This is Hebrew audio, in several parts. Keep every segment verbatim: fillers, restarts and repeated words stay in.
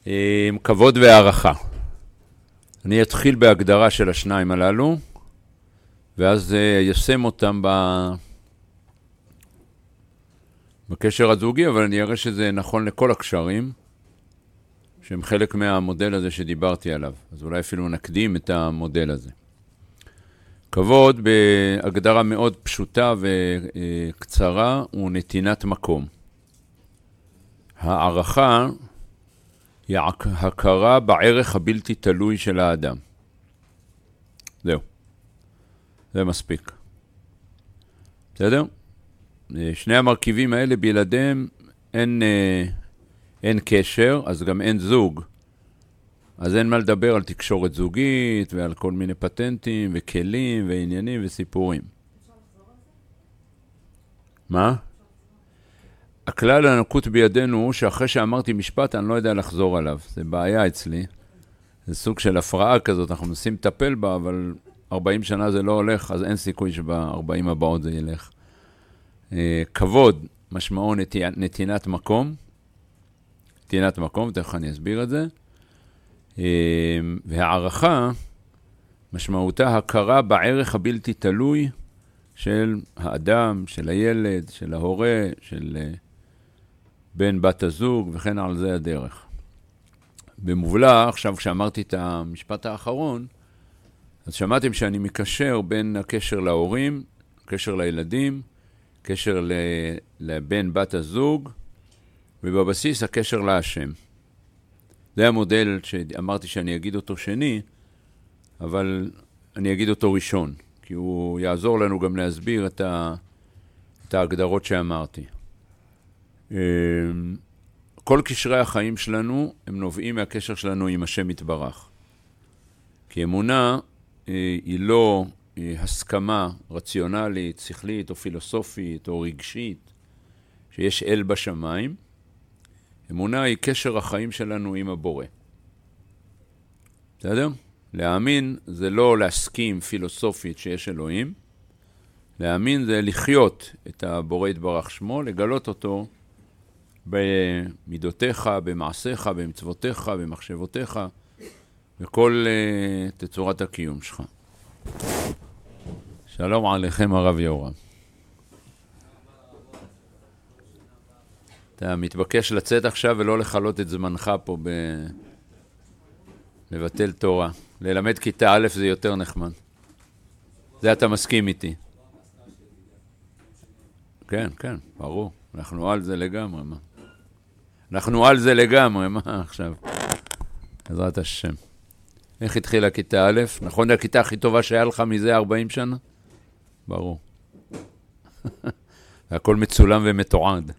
כבוד והערכה. אני אתחיל בהגדרה של השניים הללו, ואז ישם אותם ב... בקשר הזוגי, אבל אני אראה שזה נכון לכל הקשרים, שהם חלק מהמודל הזה שדיברתי עליו. אז אולי אפילו נקדים את המודל הזה. כבוד, בהגדרה מאוד פשוטה וקצרה, הוא נתינת מקום. הערכה היא הכרה בערך הבלתי תלוי של האדם. זהו. זה מספיק. בסדר? שני המרכיבים האלה בלעדיהם אין, אין קשר, אז גם אין זוג. אז אין מה לדבר על תקשורת זוגית ועל כל מיני פטנטים וכלים ועניינים וסיפורים. מה? הכלל הנקוט בידינו הוא שאחרי שאמרתי משפט אני לא יודע לחזור עליו. זה בעיה אצלי. זה סוג של הפרעה כזאת, אנחנו מנסים לטפל בה, אבל ארבעים שנה זה לא הולך, אז אין סיכוי שב-ארבעים הבאות זה ילך. כבוד, משמעו נתינת מקום. נתינת מקום, תכף אני אסביר את זה. והערכה, משמעותה הכרה בערך הבלתי תלוי של האדם, של הילד, של ההורה, של בן בת הזוג, וכן על זה הדרך. במובלע, עכשיו כשאמרתי את המשפט האחרון, אז שמעתם שאני מקשר בין הקשר להורים, קשר לילדים, קשר לבן בת הזוג, ובבסיס הקשר להשם. זה המודל שאמרתי שאני אגיד אותו שני, אבל אני אגיד אותו ראשון, כי הוא יעזור לנו גם להסביר את, ה, את ההגדרות שאמרתי. כל קשרי החיים שלנו הם נובעים מהקשר שלנו עם השם יתברך. כי אמונה היא לא הסכמה רציונלית, שכלית או פילוסופית או רגשית, שיש אל בשמיים. אמונה היא קשר החיים שלנו עם הבורא. בסדר? להאמין זה לא להסכים פילוסופית שיש אלוהים. להאמין זה לחיות את הבורא יתברך שמו, לגלות אותו במידותיך, במעשיך, במצוותיך, במחשבותיך, בכל uh, תצורת הקיום שלך. שלום עליכם הרב יורם. אתה מתבקש לצאת עכשיו ולא לחלות את זמנך פה ב... לבטל תורה. ללמד כיתה א' זה יותר נחמד. זה אתה מסכים איתי. כן, כן, ברור. אנחנו על זה לגמרי, מה? אנחנו על זה לגמרי, מה עכשיו? בעזרת השם. איך התחילה כיתה א'? נכון, הכיתה הכי טובה שהיה לך מזה ארבעים שנה? ברור. הכל מצולם ומתועד.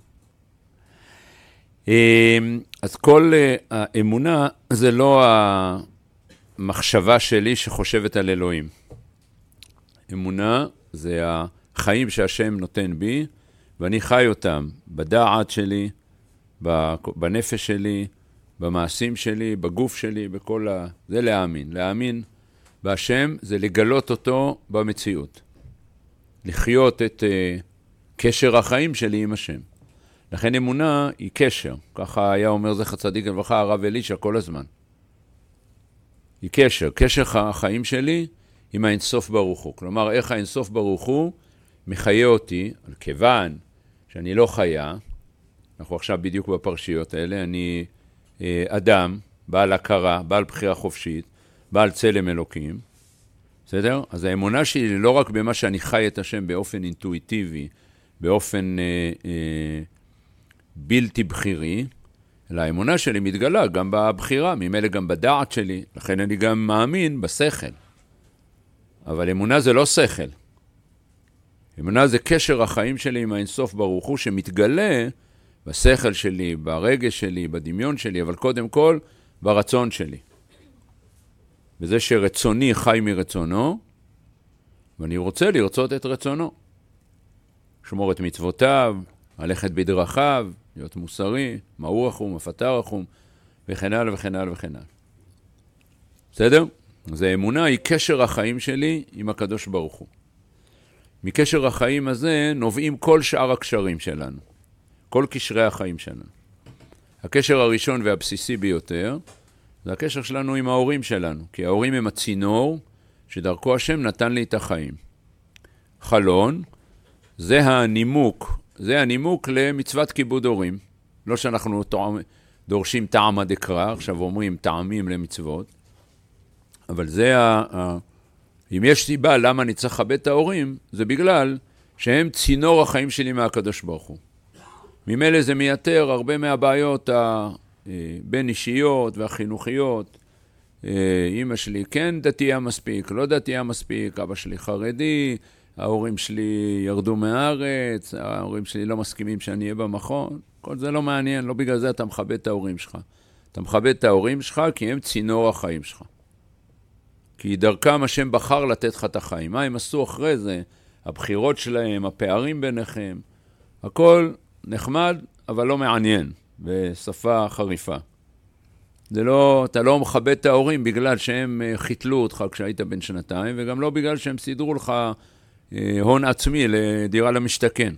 אז כל האמונה זה לא המחשבה שלי שחושבת על אלוהים. אמונה זה החיים שהשם נותן בי, ואני חי אותם בדעת שלי, בנפש שלי, במעשים שלי, בגוף שלי, בכל ה... זה להאמין. להאמין בהשם זה לגלות אותו במציאות. לחיות את uh, קשר החיים שלי עם השם. לכן אמונה היא קשר. ככה היה אומר זכר צדיק לברכה הרב אלישע כל הזמן. היא קשר. קשר החיים שלי עם האינסוף ברוך הוא. כלומר, איך האינסוף ברוך הוא מחיה אותי, כיוון שאני לא חיה, אנחנו עכשיו בדיוק בפרשיות האלה, אני אה, אדם, בעל הכרה, בעל בחירה חופשית, בעל צלם אלוקים, בסדר? אז האמונה שלי לא רק במה שאני חי את השם באופן אינטואיטיבי, באופן אה, אה, בלתי בחירי, אלא האמונה שלי מתגלה גם בבחירה, ממילא גם בדעת שלי, לכן אני גם מאמין בשכל. אבל אמונה זה לא שכל. אמונה זה קשר החיים שלי עם האינסוף ברוך הוא, שמתגלה בשכל שלי, ברגש שלי, בדמיון שלי, אבל קודם כל ברצון שלי. וזה שרצוני חי מרצונו, ואני רוצה לרצות את רצונו. שמור את מצוותיו, ללכת בדרכיו, להיות מוסרי, מהו רחום, מפתה רחום, וכן הלאה וכן הלאה וכן הלאה. בסדר? אז האמונה היא קשר החיים שלי עם הקדוש ברוך הוא. מקשר החיים הזה נובעים כל שאר הקשרים שלנו. כל קשרי החיים שלנו. הקשר הראשון והבסיסי ביותר, זה הקשר שלנו עם ההורים שלנו, כי ההורים הם הצינור שדרכו השם נתן לי את החיים. חלון, זה הנימוק, זה הנימוק למצוות כיבוד הורים. לא שאנחנו דורשים טעמה דקרא, עכשיו אומרים טעמים למצוות, אבל זה, ה, ה, אם יש סיבה למה אני צריך לכבד את ההורים, זה בגלל שהם צינור החיים שלי מהקדוש ברוך הוא. ממילא זה מייתר הרבה מהבעיות הבין אישיות והחינוכיות. אמא שלי כן דתייה מספיק, לא דתייה מספיק, אבא שלי חרדי, ההורים שלי ירדו מהארץ, ההורים שלי לא מסכימים שאני אהיה במכון. כל זה לא מעניין, לא בגלל זה אתה מכבד את ההורים שלך. אתה מכבד את ההורים שלך כי הם צינור החיים שלך. כי דרכם השם בחר לתת לך את החיים. מה הם עשו אחרי זה? הבחירות שלהם, הפערים ביניכם, הכל נחמד, אבל לא מעניין, בשפה חריפה. זה לא, אתה לא מכבד את ההורים בגלל שהם חיתלו אותך כשהיית בן שנתיים, וגם לא בגלל שהם סידרו לך הון עצמי לדירה למשתכן.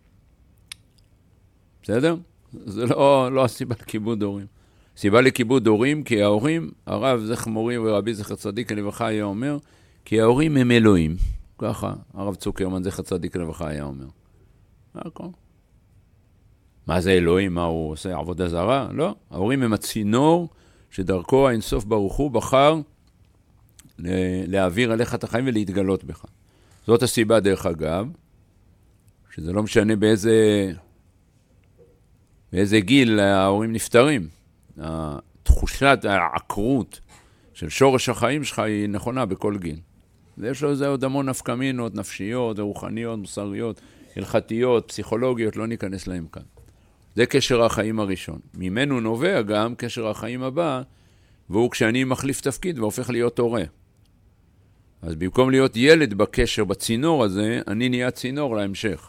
בסדר? זה לא, לא הסיבה לכיבוד הורים. סיבה לכיבוד הורים, כי ההורים, הרב זכר מורי ורבי זכר צדיק לברכה היה אומר, כי ההורים הם אלוהים. ככה, הרב צוקרמן זכר צדיק לברכה היה אומר. הכל. מה זה אלוהים? מה הוא עושה? עבודה זרה? לא. ההורים הם הצינור שדרכו האינסוף ברוך הוא בחר להעביר עליך את החיים ולהתגלות בך. זאת הסיבה דרך אגב, שזה לא משנה באיזה, באיזה גיל ההורים נפטרים. התחושת העקרות של שורש החיים שלך היא נכונה בכל גיל. ויש לו איזה עוד המון נפקמינות, נפשיות, רוחניות, מוסריות, הלכתיות, פסיכולוגיות, לא ניכנס להם כאן. זה קשר החיים הראשון. ממנו נובע גם קשר החיים הבא, והוא כשאני מחליף תפקיד והופך להיות הורה. אז במקום להיות ילד בקשר, בצינור הזה, אני נהיה צינור להמשך.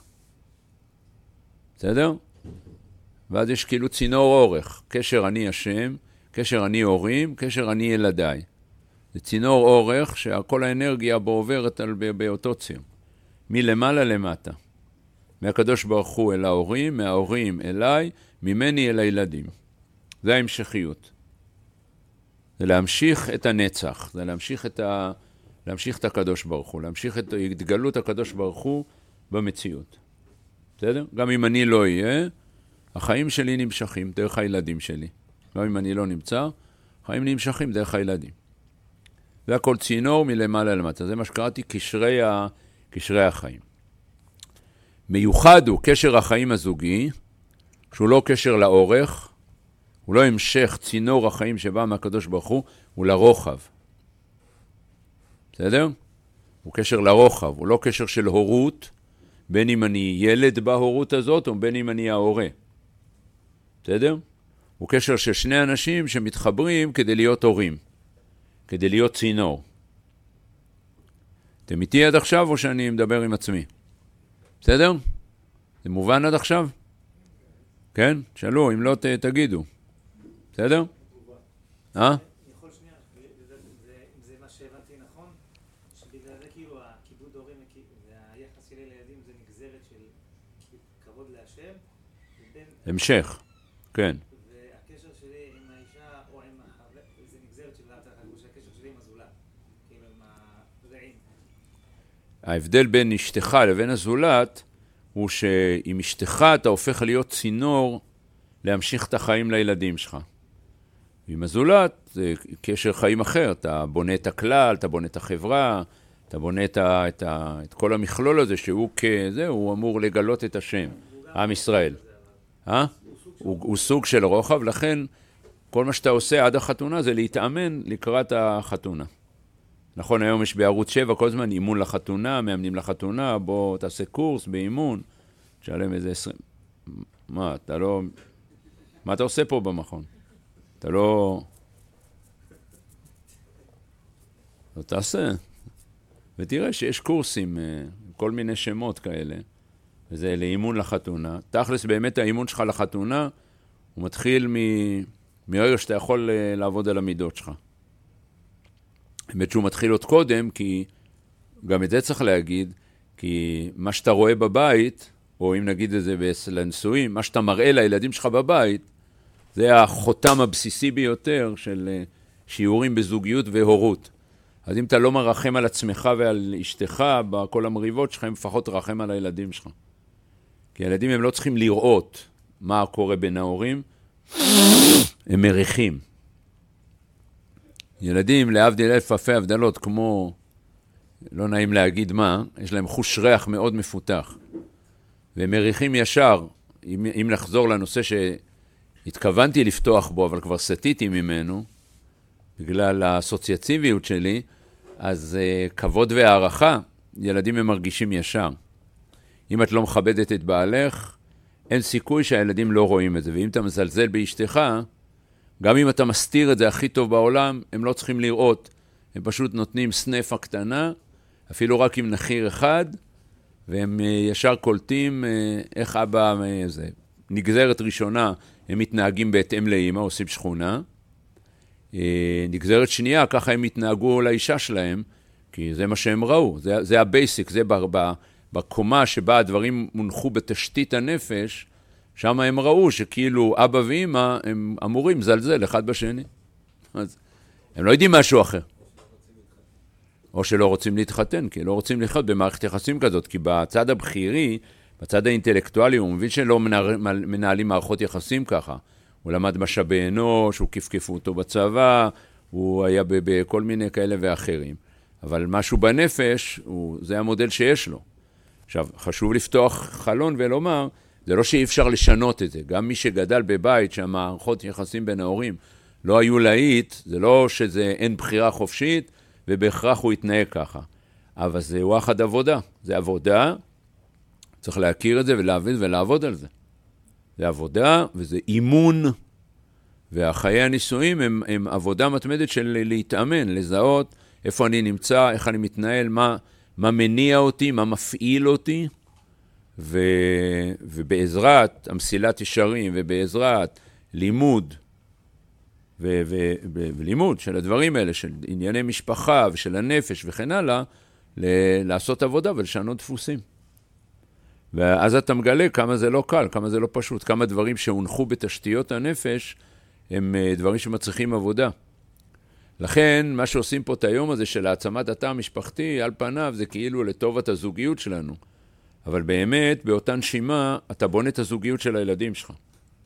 בסדר? ואז יש כאילו צינור אורך. קשר אני השם, קשר אני הורים, קשר אני ילדיי. זה צינור אורך שכל האנרגיה בו עוברת על, באותו ציר. מלמעלה למטה. מהקדוש ברוך הוא אל ההורים, מההורים אליי, ממני אל הילדים. זה ההמשכיות. זה להמשיך את הנצח, זה להמשיך את, ה... להמשיך את הקדוש ברוך הוא, להמשיך את התגלות הקדוש ברוך הוא במציאות. בסדר? גם אם אני לא אהיה, החיים שלי נמשכים דרך הילדים שלי. גם אם אני לא נמצא, החיים נמשכים דרך הילדים. זה הכל צינור מלמעלה למטה. זה מה שקראתי קשרי, ה... קשרי החיים. מיוחד הוא קשר החיים הזוגי, שהוא לא קשר לאורך, הוא לא המשך צינור החיים שבא מהקדוש ברוך הוא, הוא לרוחב. בסדר? הוא קשר לרוחב, הוא לא קשר של הורות, בין אם אני ילד בהורות הזאת, או בין אם אני ההורה. בסדר? הוא קשר של שני אנשים שמתחברים כדי להיות הורים, כדי להיות צינור. אתם איתי עד עכשיו או שאני מדבר עם עצמי? בסדר? זה מובן עד עכשיו? כן? שאלו, אם לא ת, תגידו. בסדר? אה? יכול שנייה, אם זה מה שהבנתי נכון, שבגלל זה כאילו הכיבוד הורים והיחס שלי לילדים זה נגזרת של כבוד להשם. המשך, כן. והקשר שלי עם האישה או עם החבר, זה נגזרת של הקשר שלי עם הזולת, כאילו עם הרעים. ההבדל בין אשתך לבין הזולת הוא שעם אשתך אתה הופך להיות צינור להמשיך את החיים לילדים שלך. עם הזולת זה קשר חיים אחר, אתה בונה את הכלל, אתה בונה את החברה, אתה בונה את, ה, את, ה, את כל המכלול הזה שהוא כזה, הוא אמור לגלות את השם, עם ישראל. אה? הוא, הוא סוג של רוחב, לכן כל מה שאתה עושה עד החתונה זה להתאמן לקראת החתונה. נכון, היום יש בערוץ שבע כל זמן אימון לחתונה, מאמנים לחתונה, בוא תעשה קורס באימון, תשלם איזה עשרים. מה, אתה לא... מה אתה עושה פה במכון? אתה לא... לא תעשה. ותראה שיש קורסים, כל מיני שמות כאלה, וזה לאימון לחתונה. תכלס באמת האימון שלך לחתונה, הוא מתחיל מ... מהרגע שאתה יכול לעבוד על המידות שלך. באמת שהוא מתחיל עוד קודם, כי גם את זה צריך להגיד, כי מה שאתה רואה בבית, או אם נגיד את זה לנשואים, מה שאתה מראה לילדים שלך בבית, זה החותם הבסיסי ביותר של שיעורים בזוגיות והורות. אז אם אתה לא מרחם על עצמך ועל אשתך בכל המריבות שלך, לפחות תרחם על הילדים שלך. כי הילדים הם לא צריכים לראות מה קורה בין ההורים, הם מריחים. ילדים להבדיל אלף אלפי הבדלות, כמו, לא נעים להגיד מה, יש להם חוש ריח מאוד מפותח. והם מריחים ישר, אם, אם נחזור לנושא שהתכוונתי לפתוח בו, אבל כבר סטיתי ממנו, בגלל האסוציאטיביות שלי, אז uh, כבוד והערכה, ילדים הם מרגישים ישר. אם את לא מכבדת את בעלך, אין סיכוי שהילדים לא רואים את זה. ואם אתה מזלזל באשתך, גם אם אתה מסתיר את זה הכי טוב בעולם, הם לא צריכים לראות. הם פשוט נותנים סנפה קטנה, אפילו רק עם נחיר אחד, והם uh, ישר קולטים uh, איך אבא, uh, זה. נגזרת ראשונה, הם מתנהגים בהתאם לאמא, עושים שכונה. נגזרת שנייה, ככה הם התנהגו לאישה שלהם, כי זה מה שהם ראו, זה, זה הבייסיק, זה בקומה שבה הדברים מונחו בתשתית הנפש, שם הם ראו שכאילו אבא ואמא הם אמורים זלזל אחד בשני. אז הם לא יודעים משהו אחר. או שלא רוצים להתחתן, כי לא רוצים לחיות במערכת יחסים כזאת, כי בצד הבחירי, בצד האינטלקטואלי, הוא מבין שלא מנהלים מערכות יחסים ככה. הוא למד משאבי אנוש, הוא כפכפו אותו בצבא, הוא היה בכל מיני כאלה ואחרים. אבל משהו בנפש, הוא, זה המודל שיש לו. עכשיו, חשוב לפתוח חלון ולומר, זה לא שאי אפשר לשנות את זה. גם מי שגדל בבית שהמערכות יחסים בין ההורים לא היו להיט, זה לא שזה אין בחירה חופשית, ובהכרח הוא יתנהג ככה. אבל זה וואחד עבודה. זה עבודה, צריך להכיר את זה ולהבין ולעבוד על זה. זה עבודה וזה אימון, והחיי הנישואים הם, הם עבודה מתמדת של להתאמן, לזהות איפה אני נמצא, איך אני מתנהל, מה, מה מניע אותי, מה מפעיל אותי, ו, ובעזרת המסילת ישרים ובעזרת לימוד, ו, ו, ו, ולימוד של הדברים האלה, של ענייני משפחה ושל הנפש וכן הלאה, ל, לעשות עבודה ולשנות דפוסים. ואז אתה מגלה כמה זה לא קל, כמה זה לא פשוט, כמה דברים שהונחו בתשתיות הנפש, הם דברים שמצריכים עבודה. לכן, מה שעושים פה את היום הזה של העצמת התא המשפחתי, על פניו זה כאילו לטובת הזוגיות שלנו. אבל באמת, באותה נשימה, אתה בונה את הזוגיות של הילדים שלך.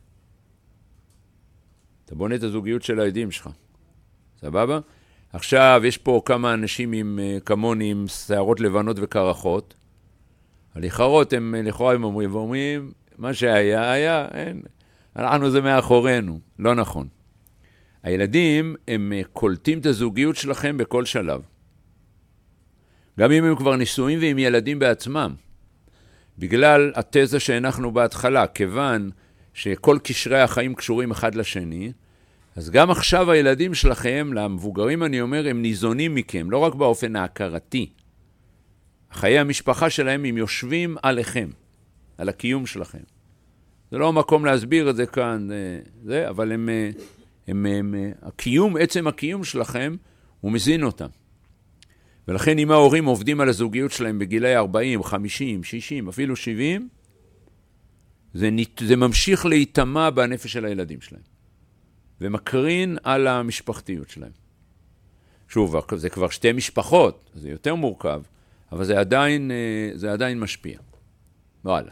אתה בונה את הזוגיות של הילדים שלך. סבבה? עכשיו, יש פה כמה אנשים עם, כמוני עם שערות לבנות וקרחות, הלכרות הם, לכאורה הם אומרים, ואומרים, מה שהיה, היה, אין, אנחנו זה מאחורינו. לא נכון. הילדים, הם קולטים את הזוגיות שלכם בכל שלב. גם אם הם כבר נישואים ועם ילדים בעצמם. בגלל התזה שהנחנו בהתחלה, כיוון שכל קשרי החיים קשורים אחד לשני, אז גם עכשיו הילדים שלכם, למבוגרים אני אומר, הם ניזונים מכם, לא רק באופן ההכרתי. חיי המשפחה שלהם הם יושבים עליכם, על הקיום שלכם. זה לא המקום להסביר את זה כאן, זה, אבל הם, הם, הם, הקיום, עצם הקיום שלכם, הוא מזין אותם. ולכן אם ההורים עובדים על הזוגיות שלהם בגילי ארבעים, חמישים, שישים, אפילו שבעים, זה, זה ממשיך להתאמה בנפש של הילדים שלהם. ומקרין על המשפחתיות שלהם. שוב, זה כבר שתי משפחות, זה יותר מורכב, אבל זה עדיין, זה עדיין משפיע. וואלה.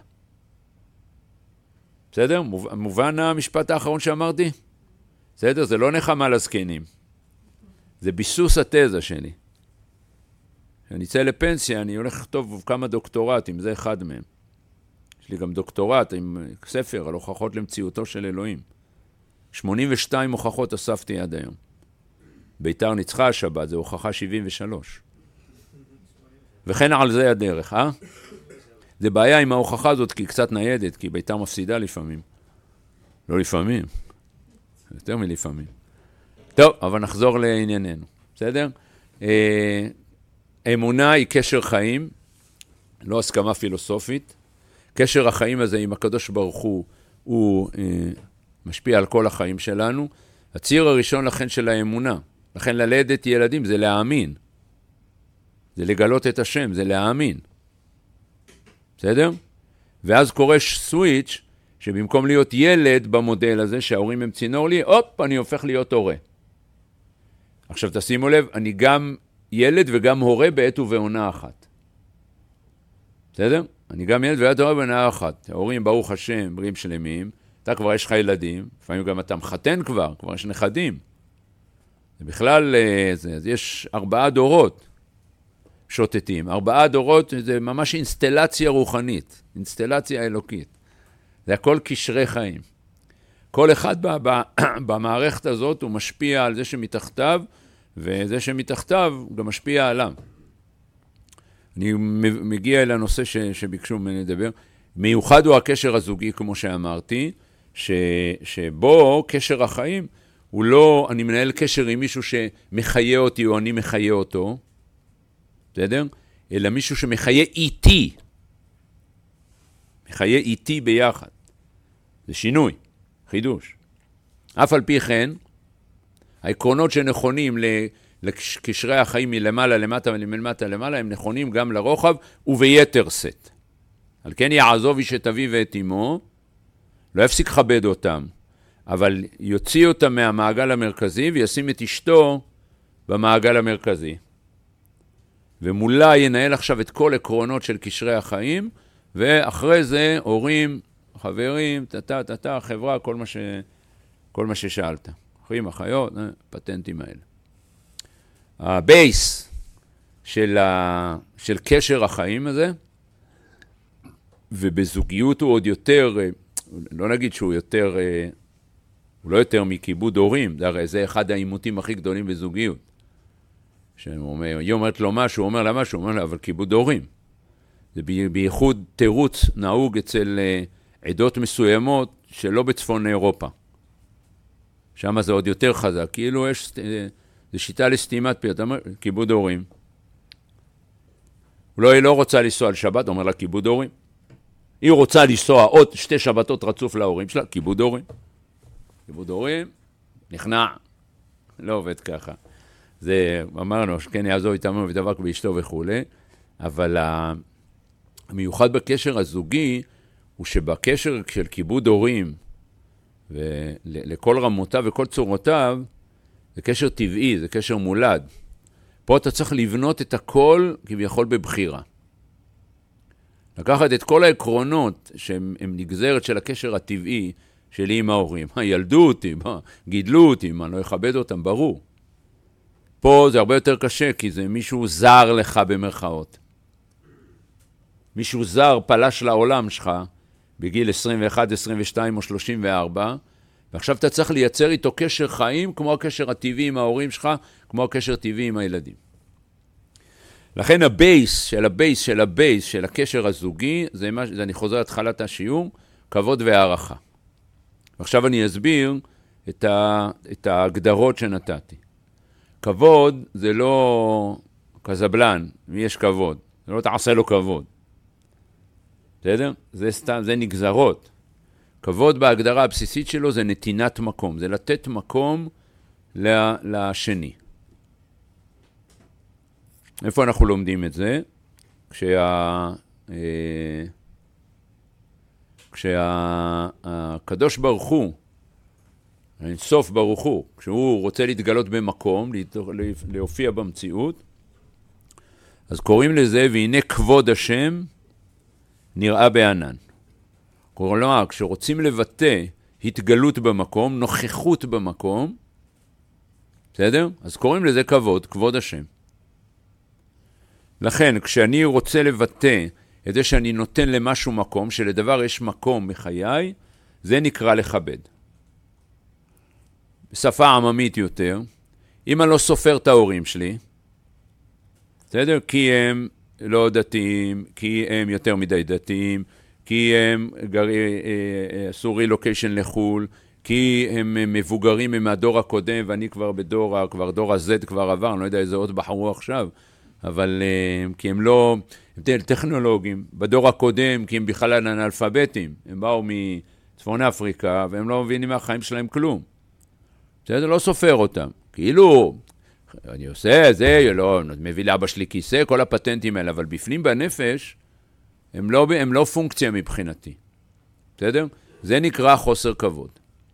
בסדר? מובן המשפט האחרון שאמרתי? בסדר? זה לא נחמה לזקנים. זה ביסוס התזה שלי. כשאני אצא לפנסיה, אני הולך לכתוב כמה דוקטורטים, זה אחד מהם. יש לי גם דוקטורט עם ספר על הוכחות למציאותו של אלוהים. שמונים ושתיים הוכחות אספתי עד היום. ביתר ניצחה השבת, זה הוכחה שבעים ושלוש. וכן על זה הדרך, אה? זה בעיה עם ההוכחה הזאת, כי היא קצת ניידת, כי ביתר מפסידה לפעמים. לא לפעמים. יותר מלפעמים. טוב, אבל נחזור לענייננו. בסדר? אה, אמונה היא קשר חיים, לא הסכמה פילוסופית. קשר החיים הזה עם הקדוש ברוך הוא, הוא אה, משפיע על כל החיים שלנו. הציר הראשון לכן של האמונה. לכן ללדת ילדים זה להאמין. זה לגלות את השם, זה להאמין. בסדר? ואז קורה סוויץ' שבמקום להיות ילד במודל הזה, שההורים הם צינור לי, הופ, אני הופך להיות הורה. עכשיו תשימו לב, אני גם ילד וגם הורה בעת ובעונה אחת. בסדר? אני גם ילד וילד הורה בעונה אחת. ההורים, ברוך השם, בריאים שלמים, אתה כבר יש לך ילדים, לפעמים גם אתה מחתן כבר, כבר יש נכדים. זה בכלל, זה, אז יש ארבעה דורות שוטטים. ארבעה דורות זה ממש אינסטלציה רוחנית, אינסטלציה אלוקית. זה הכל קשרי חיים. כל אחד ב, ב, במערכת הזאת הוא משפיע על זה שמתחתיו, וזה שמתחתיו גם משפיע עליו. אני מגיע אל הנושא ש, שביקשו ממני לדבר. מיוחד הוא הקשר הזוגי, כמו שאמרתי, ש, שבו קשר החיים הוא לא, אני מנהל קשר עם מישהו שמחיה אותי או אני מחיה אותו, בסדר? אלא מישהו שמחיה איתי. מחיה איתי ביחד. זה שינוי, חידוש. אף על פי כן, העקרונות שנכונים לקשרי החיים מלמעלה למטה ולמטה למעלה, הם נכונים גם לרוחב וביתר סט. על כן יעזוב איש את אביו ואת אמו, לא יפסיק לכבד אותם, אבל יוציא אותם מהמעגל המרכזי וישים את אשתו במעגל המרכזי. ומולה ינהל עכשיו את כל עקרונות של קשרי החיים, ואחרי זה הורים, חברים, תתה, תתה, חברה, כל מה, ש... כל מה ששאלת. אחים, אחיות, פטנטים האלה. הבייס של, ה... של קשר החיים הזה, ובזוגיות הוא עוד יותר, לא נגיד שהוא יותר, הוא לא יותר מכיבוד הורים, זה הרי זה אחד העימותים הכי גדולים בזוגיות. שהוא אומר, היא אומרת לו משהו, הוא אומר לה משהו, הוא אומר לה, אבל כיבוד הורים. זה בייחוד תירוץ נהוג אצל עדות מסוימות שלא בצפון אירופה. שם זה עוד יותר חזק, כאילו יש, זה שיטה לסתימת פי, אתה אומר, כיבוד הורים. לא, היא לא רוצה לנסוע על שבת, אומר לה, כיבוד הורים. היא רוצה לנסוע עוד שתי שבתות רצוף להורים שלה, כיבוד הורים. כיבוד הורים, נכנע. לא עובד ככה. זה, אמרנו, שכן יעזוב איתנו ודבק באשתו וכו'. אבל המיוחד בקשר הזוגי, הוא שבקשר של כיבוד הורים, ולכל רמותיו וכל צורותיו, זה קשר טבעי, זה קשר מולד. פה אתה צריך לבנות את הכל כביכול בבחירה. לקחת את כל העקרונות שהם נגזרת של הקשר הטבעי שלי עם ההורים. ילדו אותי, מה, גידלו אותי, מה, לא יכבד אותם, ברור. פה זה הרבה יותר קשה, כי זה מישהו זר לך במרכאות. מישהו זר פלש לעולם שלך בגיל עשרים ואחת, עשרים ושתיים או שלושים וארבע, ועכשיו אתה צריך לייצר איתו קשר חיים כמו הקשר הטבעי עם ההורים שלך, כמו הקשר הטבעי עם הילדים. לכן הבייס של הבייס של הבייס של הקשר הזוגי, זה, מה, זה אני חוזר להתחלת השיעור, כבוד והערכה. ועכשיו אני אסביר את, ה, את ההגדרות שנתתי. כבוד זה לא קזבלן, מי יש כבוד? זה לא תעשה לו כבוד. בסדר? זה סתם, זה נגזרות. כבוד בהגדרה הבסיסית שלו זה נתינת מקום, זה לתת מקום לשני. איפה אנחנו לומדים את זה? כשה... כשהקדוש ברוך הוא, האינסוף ברוך הוא, כשהוא רוצה להתגלות במקום, להופיע במציאות, אז קוראים לזה, והנה כבוד השם נראה בענן. כלומר, כשרוצים לבטא התגלות במקום, נוכחות במקום, בסדר? אז קוראים לזה כבוד, כבוד השם. לכן, כשאני רוצה לבטא את זה שאני נותן למשהו מקום, שלדבר יש מקום מחיי, זה נקרא לכבד. בשפה עממית יותר, אם אני לא סופר את ההורים שלי, בסדר? כי הם לא דתיים, כי הם יותר מדי דתיים, כי הם עשו רילוקיישן לחול, כי הם מבוגרים הם מהדור הקודם, ואני כבר בדור, כבר דור ה-Z כבר עבר, אני לא יודע איזה עוד בחרו עכשיו, אבל כי הם לא, הם טכנולוגים, בדור הקודם, כי הם בכלל אנאלפביתים, הם באו מצפון אפריקה, והם לא מבינים מהחיים שלהם כלום. בסדר, לא סופר אותם. כאילו, אני עושה, זה, לא, מביא לאבא שלי כיסא, כל הפטנטים האלה, אבל בפנים בנפש, הם לא, הם לא פונקציה מבחינתי. בסדר? זה נקרא חוסר כבוד.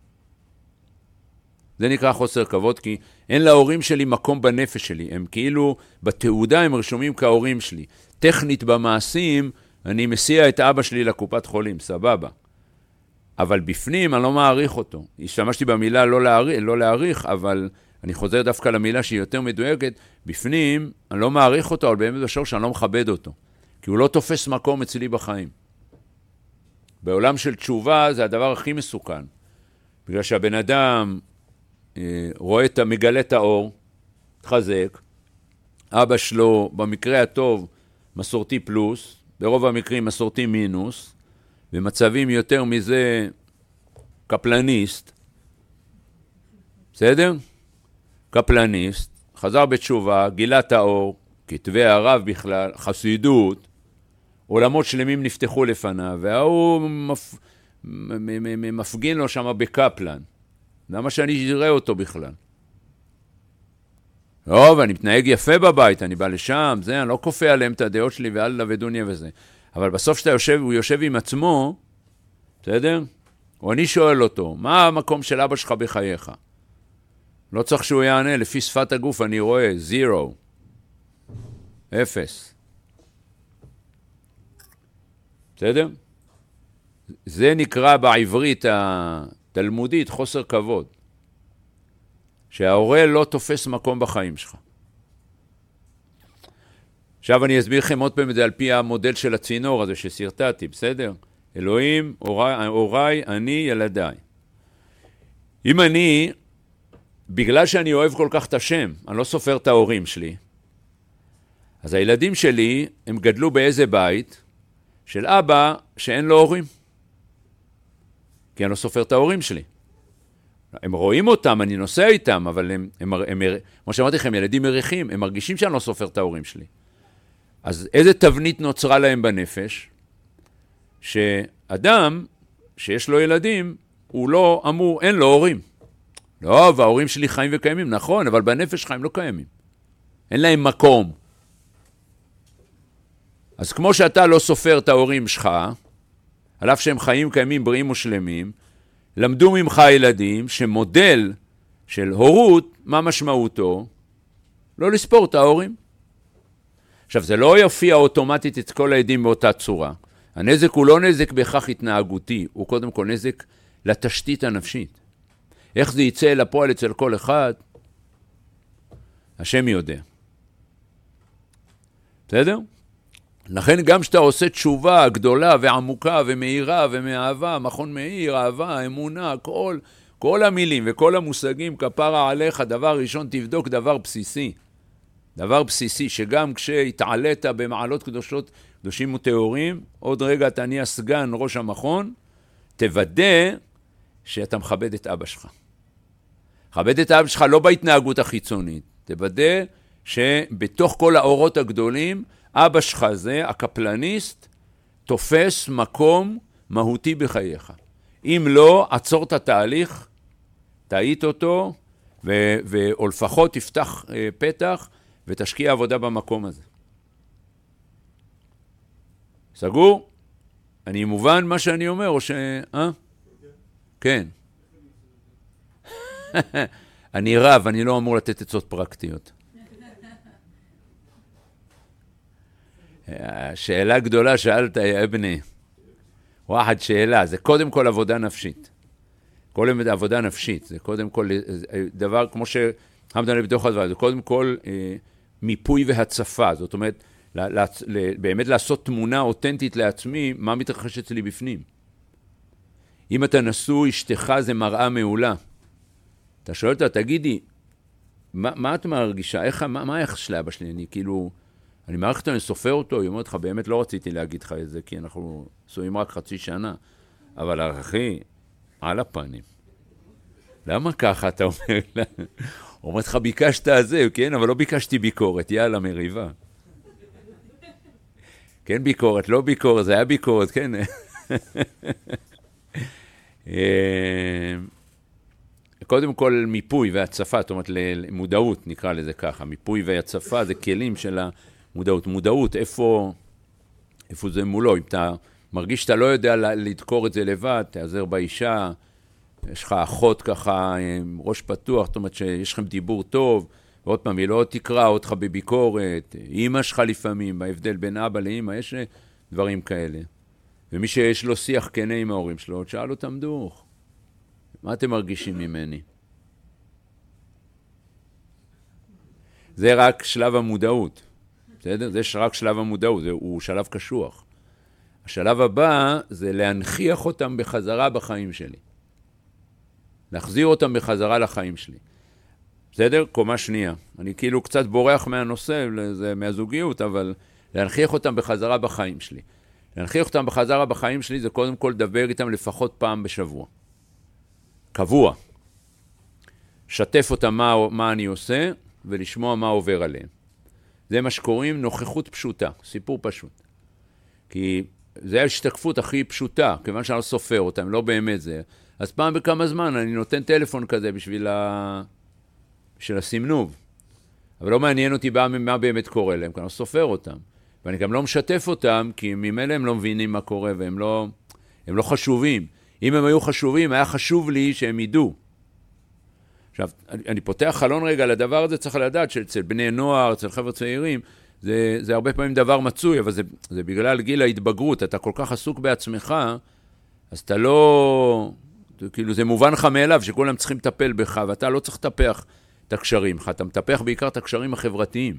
זה נקרא חוסר כבוד, כי אין להורים שלי מקום בנפש שלי. הם כאילו, בתעודה הם רשומים כהורים שלי. טכנית במעשים, אני מסיע את אבא שלי לקופת חולים, סבבה. אבל בפנים אני לא מעריך אותו. השתמשתי במילה לא להעריך, לא להעריך, אבל אני חוזר דווקא למילה שהיא יותר מדויקת. בפנים אני לא מעריך אותו, אבל באמת בשור שאני לא מכבד אותו. כי הוא לא תופס מקום אצלי בחיים. בעולם של תשובה זה הדבר הכי מסוכן. בגלל שהבן אדם אה, רואה את, מגלה את האור, תחזק, אבא שלו במקרה הטוב מסורתי פלוס, ברוב המקרים מסורתי מינוס, במצבים יותר מזה קפלניסט, בסדר? קפלניסט, חזר בתשובה, גילה את האור, כתבי הרב בכלל, חסידות, עולמות שלמים נפתחו לפניו, והוא מפ... מפגין לו שם בקפלן. למה שאני אראה אותו בכלל? לא, ואני מתנהג יפה בבית, אני בא לשם, זה, אני לא כופה עליהם את הדעות שלי ואללה ודוניה וזה. אבל בסוף שאתה יושב, הוא יושב עם עצמו, בסדר? או אני שואל אותו, מה המקום של אבא שלך בחייך? לא צריך שהוא יענה, לפי שפת הגוף אני רואה, זירו, אפס. בסדר? זה נקרא בעברית התלמודית חוסר כבוד. שההורה לא תופס מקום בחיים שלך. עכשיו אני אסביר לכם עוד פעם את זה על פי המודל של הצינור הזה שסרטטתי, בסדר? אלוהים, הוריי, הוריי, אני, ילדיי. אם אני, בגלל שאני אוהב כל כך את השם, אני לא סופר את ההורים שלי, אז הילדים שלי, הם גדלו באיזה בית של אבא שאין לו הורים. כי אני לא סופר את ההורים שלי. הם רואים אותם, אני נוסע איתם, אבל הם, הם, הם, הם כמו שאמרתי לכם, ילדים מריחים, הם מרגישים שאני לא סופר את ההורים שלי. אז איזה תבנית נוצרה להם בנפש? שאדם שיש לו ילדים, הוא לא אמור, אין לו הורים. לא, וההורים שלי חיים וקיימים, נכון, אבל בנפש חיים לא קיימים. אין להם מקום. אז כמו שאתה לא סופר את ההורים שלך, על אף שהם חיים קיימים בריאים ושלמים, למדו ממך ילדים שמודל של הורות, מה משמעותו? לא לספור את ההורים. עכשיו, זה לא יופיע אוטומטית את כל העדים באותה צורה. הנזק הוא לא נזק בכך התנהגותי, הוא קודם כל נזק לתשתית הנפשית. איך זה יצא לפועל אצל כל אחד? השם יודע. בסדר? לכן גם שאתה עושה תשובה גדולה ועמוקה ומהירה ומאהבה, מכון מהיר, אהבה, אמונה, כל, כל המילים וכל המושגים כפרה עליך, דבר ראשון תבדוק דבר בסיסי. דבר בסיסי שגם כשהתעלית במעלות קדושות, קדושים וטהורים, עוד רגע אתה נהיה סגן ראש המכון, תוודא שאתה מכבד את אבא שלך. מכבד את אבא שלך לא בהתנהגות החיצונית, תוודא שבתוך כל האורות הגדולים, אבא שלך זה, הקפלניסט, תופס מקום מהותי בחייך. אם לא, עצור את התהליך, תעית אותו, ו- ו- או לפחות תפתח אה, פתח, ותשקיע עבודה במקום הזה. סגור? אני מובן מה שאני אומר, או ש... אה? כן. אני רב, אני לא אמור לתת עצות פרקטיות. שאלה גדולה שאלת, יא אבני. ואחד שאלה, זה קודם כל עבודה נפשית. כל עבודה נפשית, זה קודם כל דבר, כמו שחמדנו בתוך הדבר, זה קודם כל אה, מיפוי והצפה. זאת אומרת, ל- ל- ל- באמת לעשות תמונה אותנטית לעצמי, מה מתרחש אצלי בפנים. אם אתה נשוי, אשתך זה מראה מעולה. אתה שואל אותה, תגידי, מה, מה את מרגישה? איך, מה, מה היחס של אבא שלי? אני כאילו... אני מעריך אותו, אני סופר אותו, היא אומרת לך, באמת לא רציתי להגיד לך את זה, כי אנחנו סויים רק חצי שנה. אבל אחי, על הפנים. למה ככה אתה אומר לה? אומרת לך, ביקשת את זה, כן? אבל לא ביקשתי ביקורת, יאללה, מריבה. כן, ביקורת, לא ביקורת, זה היה ביקורת, כן? קודם כל מיפוי והצפה, זאת אומרת, למודעות נקרא לזה ככה. מיפוי והצפה זה כלים של ה... מודעות, מודעות, איפה, איפה זה מולו, אם אתה מרגיש שאתה לא יודע לדקור את זה לבד, תעזר באישה, יש לך אחות ככה עם ראש פתוח, זאת אומרת שיש לכם דיבור טוב, ועוד פעם, היא לא תקרא אותך בביקורת, אמא שלך לפעמים, בהבדל בין אבא לאמא, יש דברים כאלה. ומי שיש לו שיח כנה עם ההורים שלו, שאל אותם דוך, מה אתם מרגישים ממני? זה רק שלב המודעות, בסדר? זה רק שלב המודעות, זה, הוא שלב קשוח. השלב הבא זה להנחיח אותם בחזרה בחיים שלי. להחזיר אותם בחזרה לחיים שלי. בסדר? קומה שנייה. אני כאילו קצת בורח מהנושא, זה מהזוגיות, אבל להנחיח אותם בחזרה בחיים שלי. להנחיח אותם בחזרה בחיים שלי זה קודם כל לדבר איתם לפחות פעם בשבוע. קבוע. שתף אותם מה, מה אני עושה, ולשמוע מה עובר עליהם. זה מה שקוראים נוכחות פשוטה, סיפור פשוט. כי זה ההשתקפות הכי פשוטה, כיוון שאני לא סופר אותם, לא באמת זה. אז פעם בכמה זמן אני נותן טלפון כזה בשביל, ה... בשביל הסמנוב. אבל לא מעניין אותי מה באמת קורה להם, כי אני לא סופר אותם. ואני גם לא משתף אותם, כי ממילא הם לא מבינים מה קורה, והם לא, הם לא חשובים. אם הם היו חשובים, היה חשוב לי שהם ידעו. עכשיו, אני, אני פותח חלון רגע לדבר הזה, צריך לדעת שאצל בני נוער, אצל חבר'ה צעירים, זה, זה הרבה פעמים דבר מצוי, אבל זה, זה בגלל גיל ההתבגרות, אתה כל כך עסוק בעצמך, אז אתה לא, כאילו זה מובן לך מאליו שכולם צריכים לטפל בך, ואתה לא צריך לטפח את הקשרים, אתה מטפח בעיקר את הקשרים החברתיים.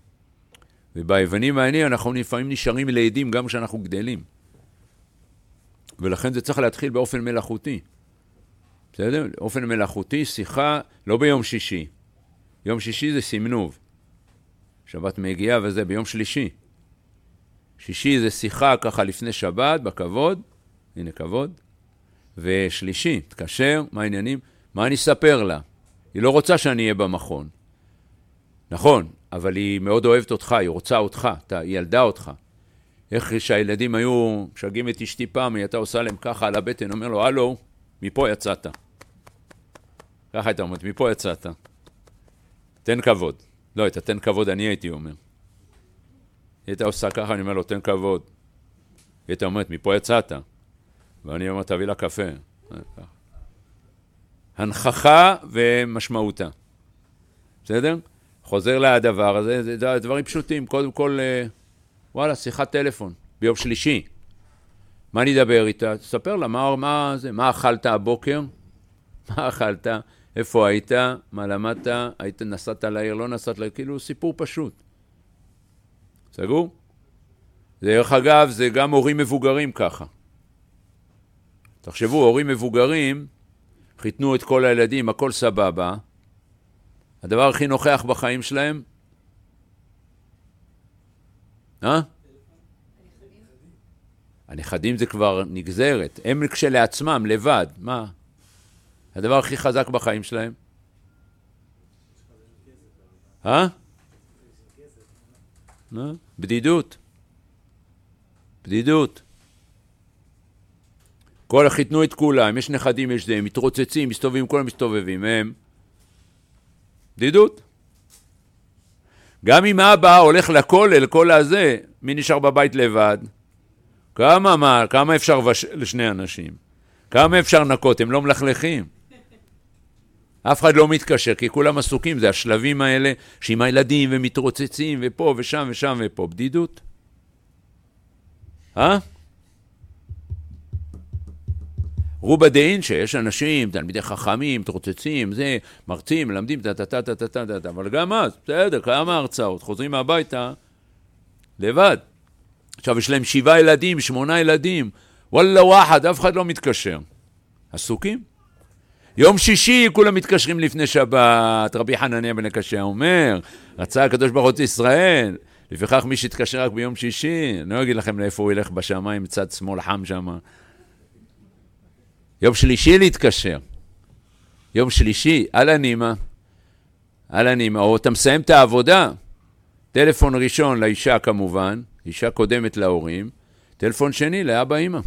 ובאבנים העני אנחנו לפעמים נשארים לידים גם כשאנחנו גדלים. ולכן זה צריך להתחיל באופן מלאכותי. בסדר? באופן מלאכותי, שיחה לא ביום שישי. יום שישי זה סמנוב. שבת מגיעה וזה ביום שלישי. שישי זה שיחה ככה לפני שבת, בכבוד. הנה כבוד. ושלישי, תקשר, מה העניינים? מה אני אספר לה? היא לא רוצה שאני אהיה במכון. נכון, אבל היא מאוד אוהבת אותך, היא רוצה אותך, אתה, היא ילדה אותך. איך שהילדים היו שגים את אשתי פעם, היא הייתה עושה להם ככה על הבטן, אומר לו, הלו, מפה יצאת. ככה הייתה אומרת, מפה יצאת. תן כבוד. לא, אתה תן כבוד, אני הייתי אומר. היא הייתה עושה ככה, אני אומר לו, תן כבוד. היא הייתה אומרת, מפה יצאת. ואני אומר, תביא לה קפה. הנחכה ומשמעותה. בסדר? חוזר לדבר הזה, זה דברים פשוטים. קודם כל, וואלה, שיחת טלפון, ביום שלישי. מה אני אדבר איתה? תספר לה, מה, מה, זה, מה אכלת הבוקר? מה אכלת? איפה היית? מה למדת? היית נסעת לעיר? לא נסעת לעיר? כאילו סיפור פשוט. סגור? דרך אגב, זה גם הורים מבוגרים ככה. תחשבו, הורים מבוגרים, חיתנו את כל הילדים, הכל סבבה. הדבר הכי נוכח בחיים שלהם? אה? הנכדים זה כבר נגזרת. הם כשלעצמם, לבד. מה? הדבר הכי חזק בחיים שלהם? אה? בדידות. בדידות. כל החיתנו את כולם, יש נכדים, יש זה, הם מתרוצצים, מסתובבים, כולם מסתובבים, הם בדידות. גם אם אבא הולך לכל, אל כל הזה, מי נשאר בבית לבד? כמה, מה, כמה אפשר לשני אנשים? כמה אפשר נקות? הם לא מלכלכים. אף אחד לא מתקשר, כי כולם עסוקים, זה השלבים האלה, שעם הילדים ומתרוצצים, ופה ושם ושם ופה, בדידות. אה? רובה דין שיש אנשים, תלמידי חכמים, תרוצצים, זה, מרצים, מלמדים, טה-טה-טה-טה-טה-טה, אבל גם אז, בסדר, כמה הרצאות, חוזרים מהביתה, לבד. עכשיו יש להם שבעה ילדים, שמונה ילדים, וואלה וואחד, אף אחד לא מתקשר. עסוקים? יום שישי כולם מתקשרים לפני שבת, רבי חנניה בן הקשיא אומר, רצה הקדוש ברוך הוא ישראל, לפיכך מי שהתקשר רק ביום שישי, אני לא אגיד לכם לאיפה הוא ילך בשמיים, מצד שמאל חם שם. יום שלישי להתקשר. יום שלישי, על הנימה. על הנימה, או אתה מסיים את העבודה. טלפון ראשון לאישה כמובן, אישה קודמת להורים, טלפון שני לאבא אמא.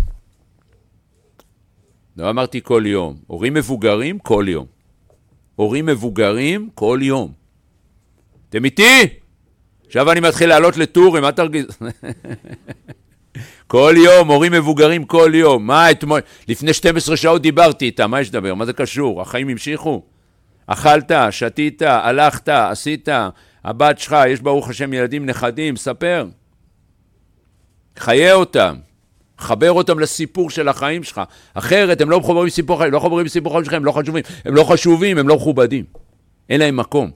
לא אמרתי כל יום. הורים מבוגרים כל יום. הורים מבוגרים כל יום. אתם איתי? עכשיו אני מתחיל לעלות לטורים, מה תרגיז? כל יום, הורים מבוגרים כל יום. מה אתמול? לפני שתים עשרה שעות דיברתי איתם, מה יש לדבר? מה זה קשור? החיים המשיכו? אכלת, שתית, הלכת, עשית, הבת שלך, יש ברוך השם ילדים נכדים, ספר. חיה אותם. חבר אותם לסיפור של החיים שלך. אחרת הם לא מחוברים בסיפור החיים, לא חוברים בסיפור החיים שלך, הם לא חשובים. הם לא חשובים, הם לא מכובדים. אין להם מקום.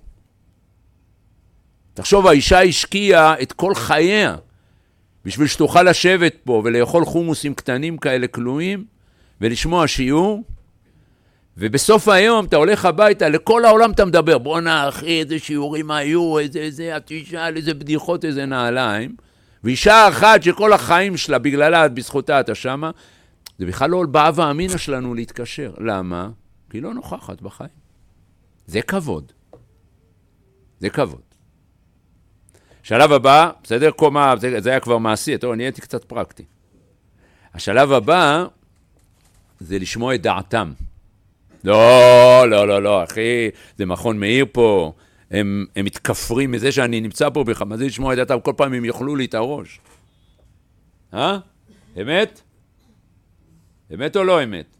תחשוב, האישה השקיעה את כל חייה בשביל שתוכל לשבת פה ולאכול חומוסים קטנים כאלה כלואים ולשמוע שיעור, ובסוף היום אתה הולך הביתה, לכל העולם אתה מדבר, בוא נאחי, איזה שיעורים היו, איזה, איזה, תשאל, איזה בדיחות, איזה נעליים, ואישה אחת שכל החיים שלה, בגללה, בזכותה אתה שמה, זה בכלל לא באהבה האמינה שלנו להתקשר. למה? כי היא לא נוכחת בחיים. זה כבוד. זה כבוד. השלב הבא, בסדר, קומה, זה, זה היה כבר מעשי, טוב, אני הייתי קצת פרקטי. השלב הבא זה לשמוע את דעתם. לא, לא, לא, לא, אחי, זה מכון מאיר פה, הם, הם מתכפרים מזה שאני נמצא פה בכלל, מה זה לשמוע את דעתם? כל פעם הם יאכלו לי את הראש. אה? אמת? אמת או לא אמת?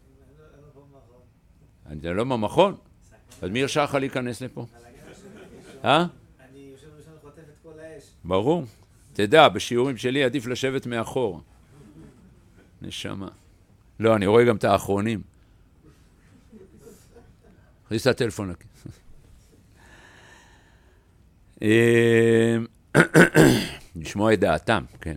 אני לא במכון. אז מי הרשה לך להיכנס לפה? אה? ברור. תדע, בשיעורים שלי עדיף לשבת מאחור. נשמה. לא, אני רואה גם את האחרונים. הכניס את הטלפון לכיס. לשמוע את דעתם, כן.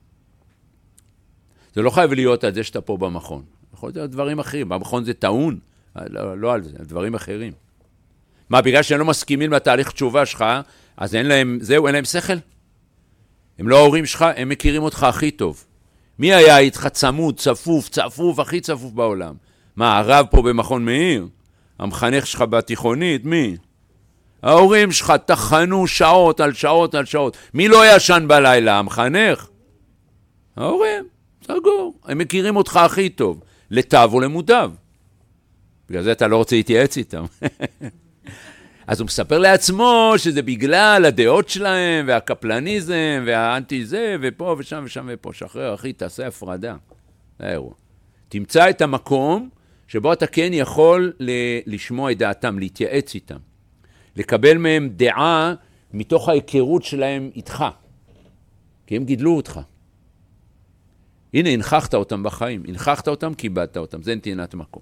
זה לא חייב להיות על זה שאתה פה במכון. יכול להיות דברים אחרים. במכון זה טעון, לא, לא על זה, דברים אחרים. מה, בגלל שהם לא מסכימים לתהליך תשובה שלך, אז אין להם, זהו, אין להם שכל? הם לא ההורים שלך, הם מכירים אותך הכי טוב. מי היה איתך צמוד, צפוף, צפוף, הכי צפוף בעולם? מה, הרב פה במכון מאיר? המחנך שלך בתיכונית, מי? ההורים שלך תחנו שעות על שעות על שעות. מי לא ישן בלילה? המחנך? ההורים, סגור. הם מכירים אותך הכי טוב, לטב או למוטב. בגלל זה אתה לא רוצה להתייעץ איתם. אז הוא מספר לעצמו שזה בגלל הדעות שלהם, והקפלניזם, והאנטי זה, ופה ושם ושם ופה. שחרר, אחי, תעשה הפרדה. זה האירוע. תמצא את המקום שבו אתה כן יכול לשמוע את דעתם, להתייעץ איתם. לקבל מהם דעה מתוך ההיכרות שלהם איתך. כי הם גידלו אותך. הנה, הנחחת אותם בחיים. הנחחת אותם, קיבלת אותם. זה נתינת מקום.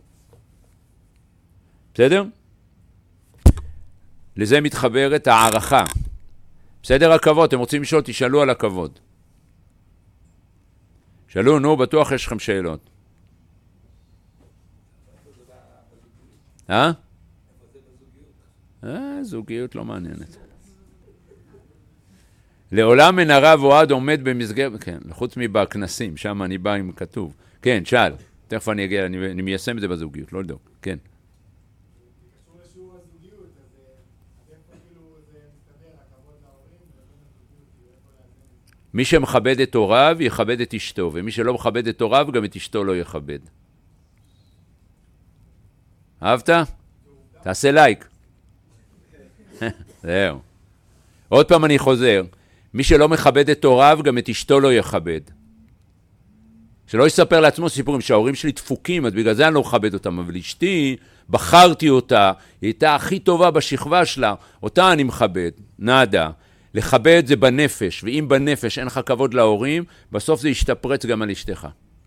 בסדר? לזה מתחברת הערכה. בסדר הכבוד, אתם רוצים לשאול, תשאלו על הכבוד. שאלו, נו, בטוח יש לכם שאלות. אה? אה, זוגיות לא מעניינת. לעולם אין הרב אוהד עומד במסגרת, כן, חוץ מבכנסים, שם אני בא עם כתוב. כן, שאל, תכף אני אגיע, אני, אני מיישם את זה בזוגיות, לא לדאוג, כן. מי שמכבד את הוריו יכבד את אשתו, ומי שלא מכבד את הוריו גם את אשתו לא יכבד. אהבת? תעשה לייק. זהו. עוד פעם אני חוזר. מי שלא מכבד את הוריו גם את אשתו לא יכבד. שלא יספר לעצמו סיפורים שההורים שלי דפוקים, אז בגלל זה אני לא מכבד אותם, אבל אשתי, בחרתי אותה, היא הייתה הכי טובה בשכבה שלה, אותה אני מכבד, נדה. לכבד זה בנפש, ואם בנפש אין לך כבוד להורים, בסוף זה ישתפרץ גם על אשתך.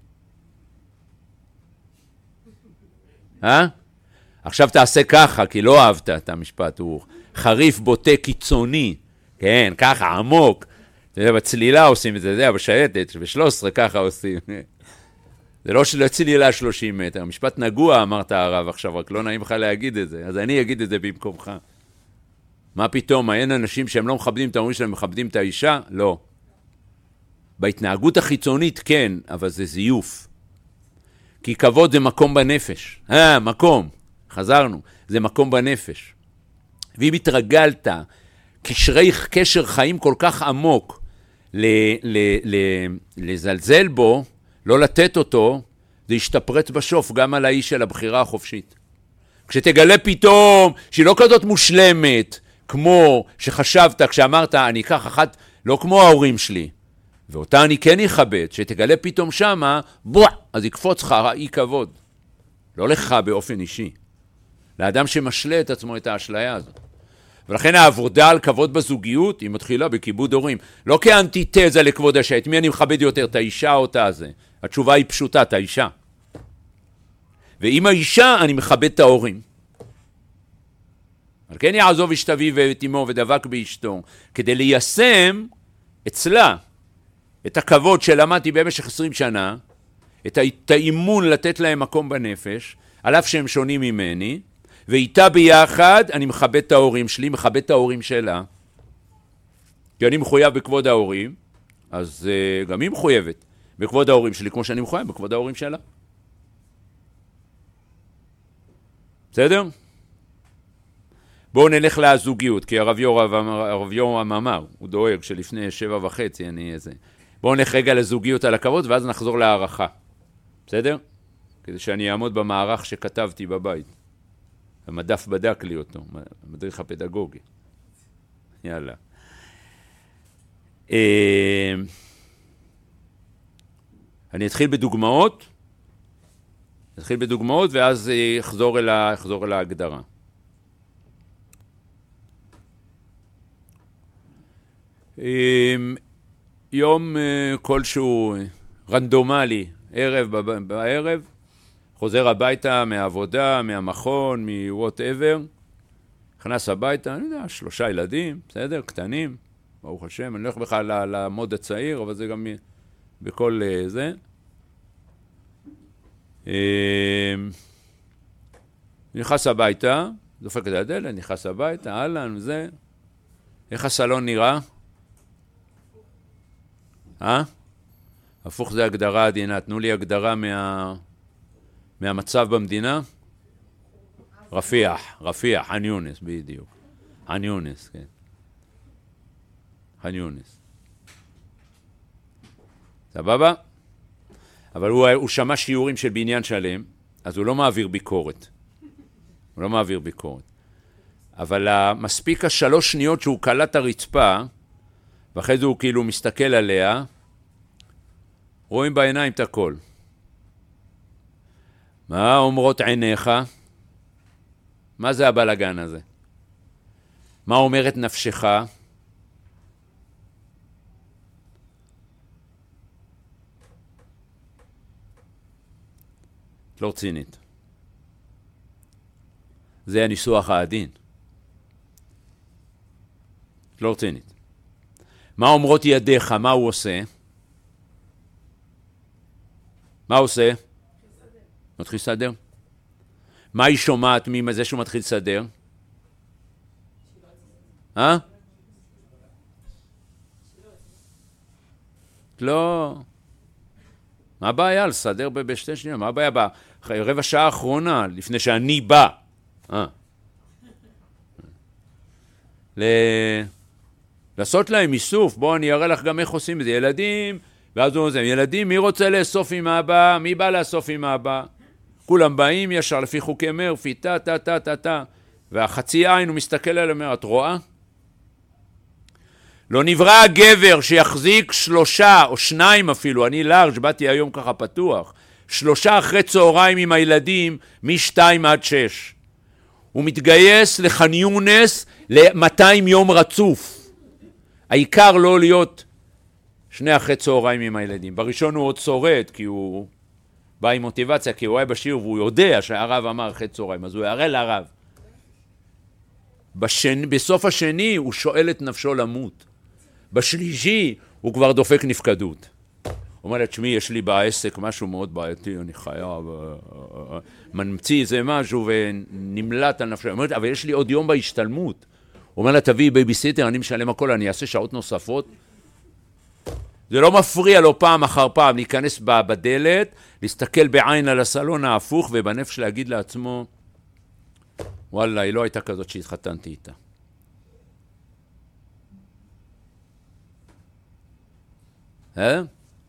אה? עכשיו תעשה ככה, כי לא אהבת את המשפט, הוא חריף, בוטה, קיצוני, כן, ככה, עמוק. אתה יודע, בצלילה עושים את זה, זה, בשייטת, ב-שלוש עשרה ככה עושים. זה לא של צלילה שלושים מטר, המשפט נגוע, אמרת הרב עכשיו, רק לא נעים לך להגיד את זה, אז אני אגיד את זה במקומך. מה פתאום, אין אנשים שהם לא מכבדים את ההורים שלהם, מכבדים את האישה? לא. בהתנהגות החיצונית כן, אבל זה זיוף. כי כבוד זה מקום בנפש. אה, מקום. חזרנו. זה מקום בנפש. ואם התרגלת קשרי, קשר חיים כל כך עמוק ל, ל, ל, לזלזל בו, לא לתת אותו, זה ישתפרץ בשוף גם על האיש של הבחירה החופשית. כשתגלה פתאום שהיא לא כזאת מושלמת, כמו שחשבת כשאמרת, אני אקח אחת, לא כמו ההורים שלי, ואותה אני כן אכבד, שתגלה פתאום שמה, בוא, אז יקפוץ לך אי כבוד. לא לך באופן אישי. לאדם שמשלה את עצמו את האשליה הזאת. ולכן העבודה על כבוד בזוגיות היא מתחילה בכיבוד הורים. לא כאנטיתזה לכבוד האישה, את מי אני מכבד יותר, את האישה או את הזה? התשובה היא פשוטה, את האישה. ועם האישה אני מכבד את ההורים. אבל כן יעזוב אשת אביו ואת אמו ודבק באשתו, כדי ליישם אצלה את הכבוד שלמדתי במשך עשרים שנה, את האימון לתת להם מקום בנפש, על אף שהם שונים ממני, ואיתה ביחד אני מכבד את ההורים שלי, מכבד את ההורים שלה, כי אני מחויב בכבוד ההורים, אז uh, גם היא מחויבת בכבוד ההורים שלי, כמו שאני מחויב בכבוד ההורים שלה. בסדר? בואו נלך לזוגיות, כי הרב יורם אמר, הרב יורם אמר, הוא דואג שלפני שבע וחצי אני איזה. בואו נלך רגע לזוגיות על הכבוד, ואז נחזור להערכה. בסדר? כדי שאני אעמוד במערך שכתבתי בבית. המדף בדק לי אותו, המדריך הפדגוגי. יאללה. אני אתחיל בדוגמאות, אתחיל בדוגמאות ואז אחזור אל, אחזור אל ההגדרה. יום כלשהו רנדומלי, ערב בערב, חוזר הביתה מהעבודה, מהמכון, מ-whatever, נכנס הביתה, אני יודע, שלושה ילדים, בסדר, קטנים, ברוך השם, אני לא הולך בכלל למוד הצעיר, אבל זה גם בכל זה. נכנס הביתה, דופק את הדלת, נכנס הביתה, אהלן וזה. איך הסלון נראה? אה? הפוך זה הגדרה עדינה, תנו לי הגדרה מה... מהמצב במדינה? רפיח, רפיח, חן יונס, בדיוק. חן יונס, כן. חן יונס. סבבה? אבל הוא, הוא שמע שיעורים של בניין שלם, אז הוא לא מעביר ביקורת. הוא לא מעביר ביקורת. אבל מספיק השלוש שניות שהוא קלט הרצפה, ואחרי זה הוא כאילו מסתכל עליה, רואים בעיניים את הכל. מה אומרות עיניך? מה זה הבלגן הזה? מה אומרת נפשך? לא רצינית. זה הניסוח העדין. לא רצינית. מה אומרות ידיך? מה הוא עושה? מה הוא עושה? מתחיל לסדר. מה היא שומעת מזה שהוא מתחיל לסדר? אה? לא. מה הבעיה לסדר בשתי שניות? מה הבעיה ברבע שעה האחרונה, לפני שאני בא? אה. ל... לעשות להם איסוף, בואו אני אראה לך גם איך עושים את זה. ילדים, ואז הוא אומר, ילדים, מי רוצה לאסוף עם האבא? מי בא לאסוף עם האבא? כולם באים ישר לפי חוקי מרפי, טה, טה, טה, טה, טה. והחצי עין הוא מסתכל עליהם, אומר, את רואה? לא נברא הגבר שיחזיק שלושה או שניים אפילו, אני לארג' באתי היום ככה פתוח, שלושה אחרי צהריים עם הילדים, משתיים עד שש. הוא מתגייס לחן יונס ל-מאתיים יום רצוף. העיקר לא להיות שני אחרי צהריים עם הילדים. בראשון הוא עוד שורד, כי הוא בא עם מוטיבציה, כי הוא היה בשיעור והוא יודע שהרב אמר אחרי צהריים, אז הוא יראה לרב. בשני, בסוף השני הוא שואל את נפשו למות. בשלישי הוא כבר דופק נפקדות. הוא אומר לה, תשמעי, יש לי בעסק משהו מאוד בעייתי, אני חייב, ממציא איזה משהו ונמלט על נפשו. אומרת, אבל יש לי עוד יום בהשתלמות. הוא אומר לה, תביאי בייביסיטר, אני משלם הכל, אני אעשה שעות נוספות. זה לא מפריע לו פעם אחר פעם להיכנס בדלת, להסתכל בעין על הסלון ההפוך, ובנפש להגיד לעצמו, וואלה, היא לא הייתה כזאת שהתחתנתי איתה. אה?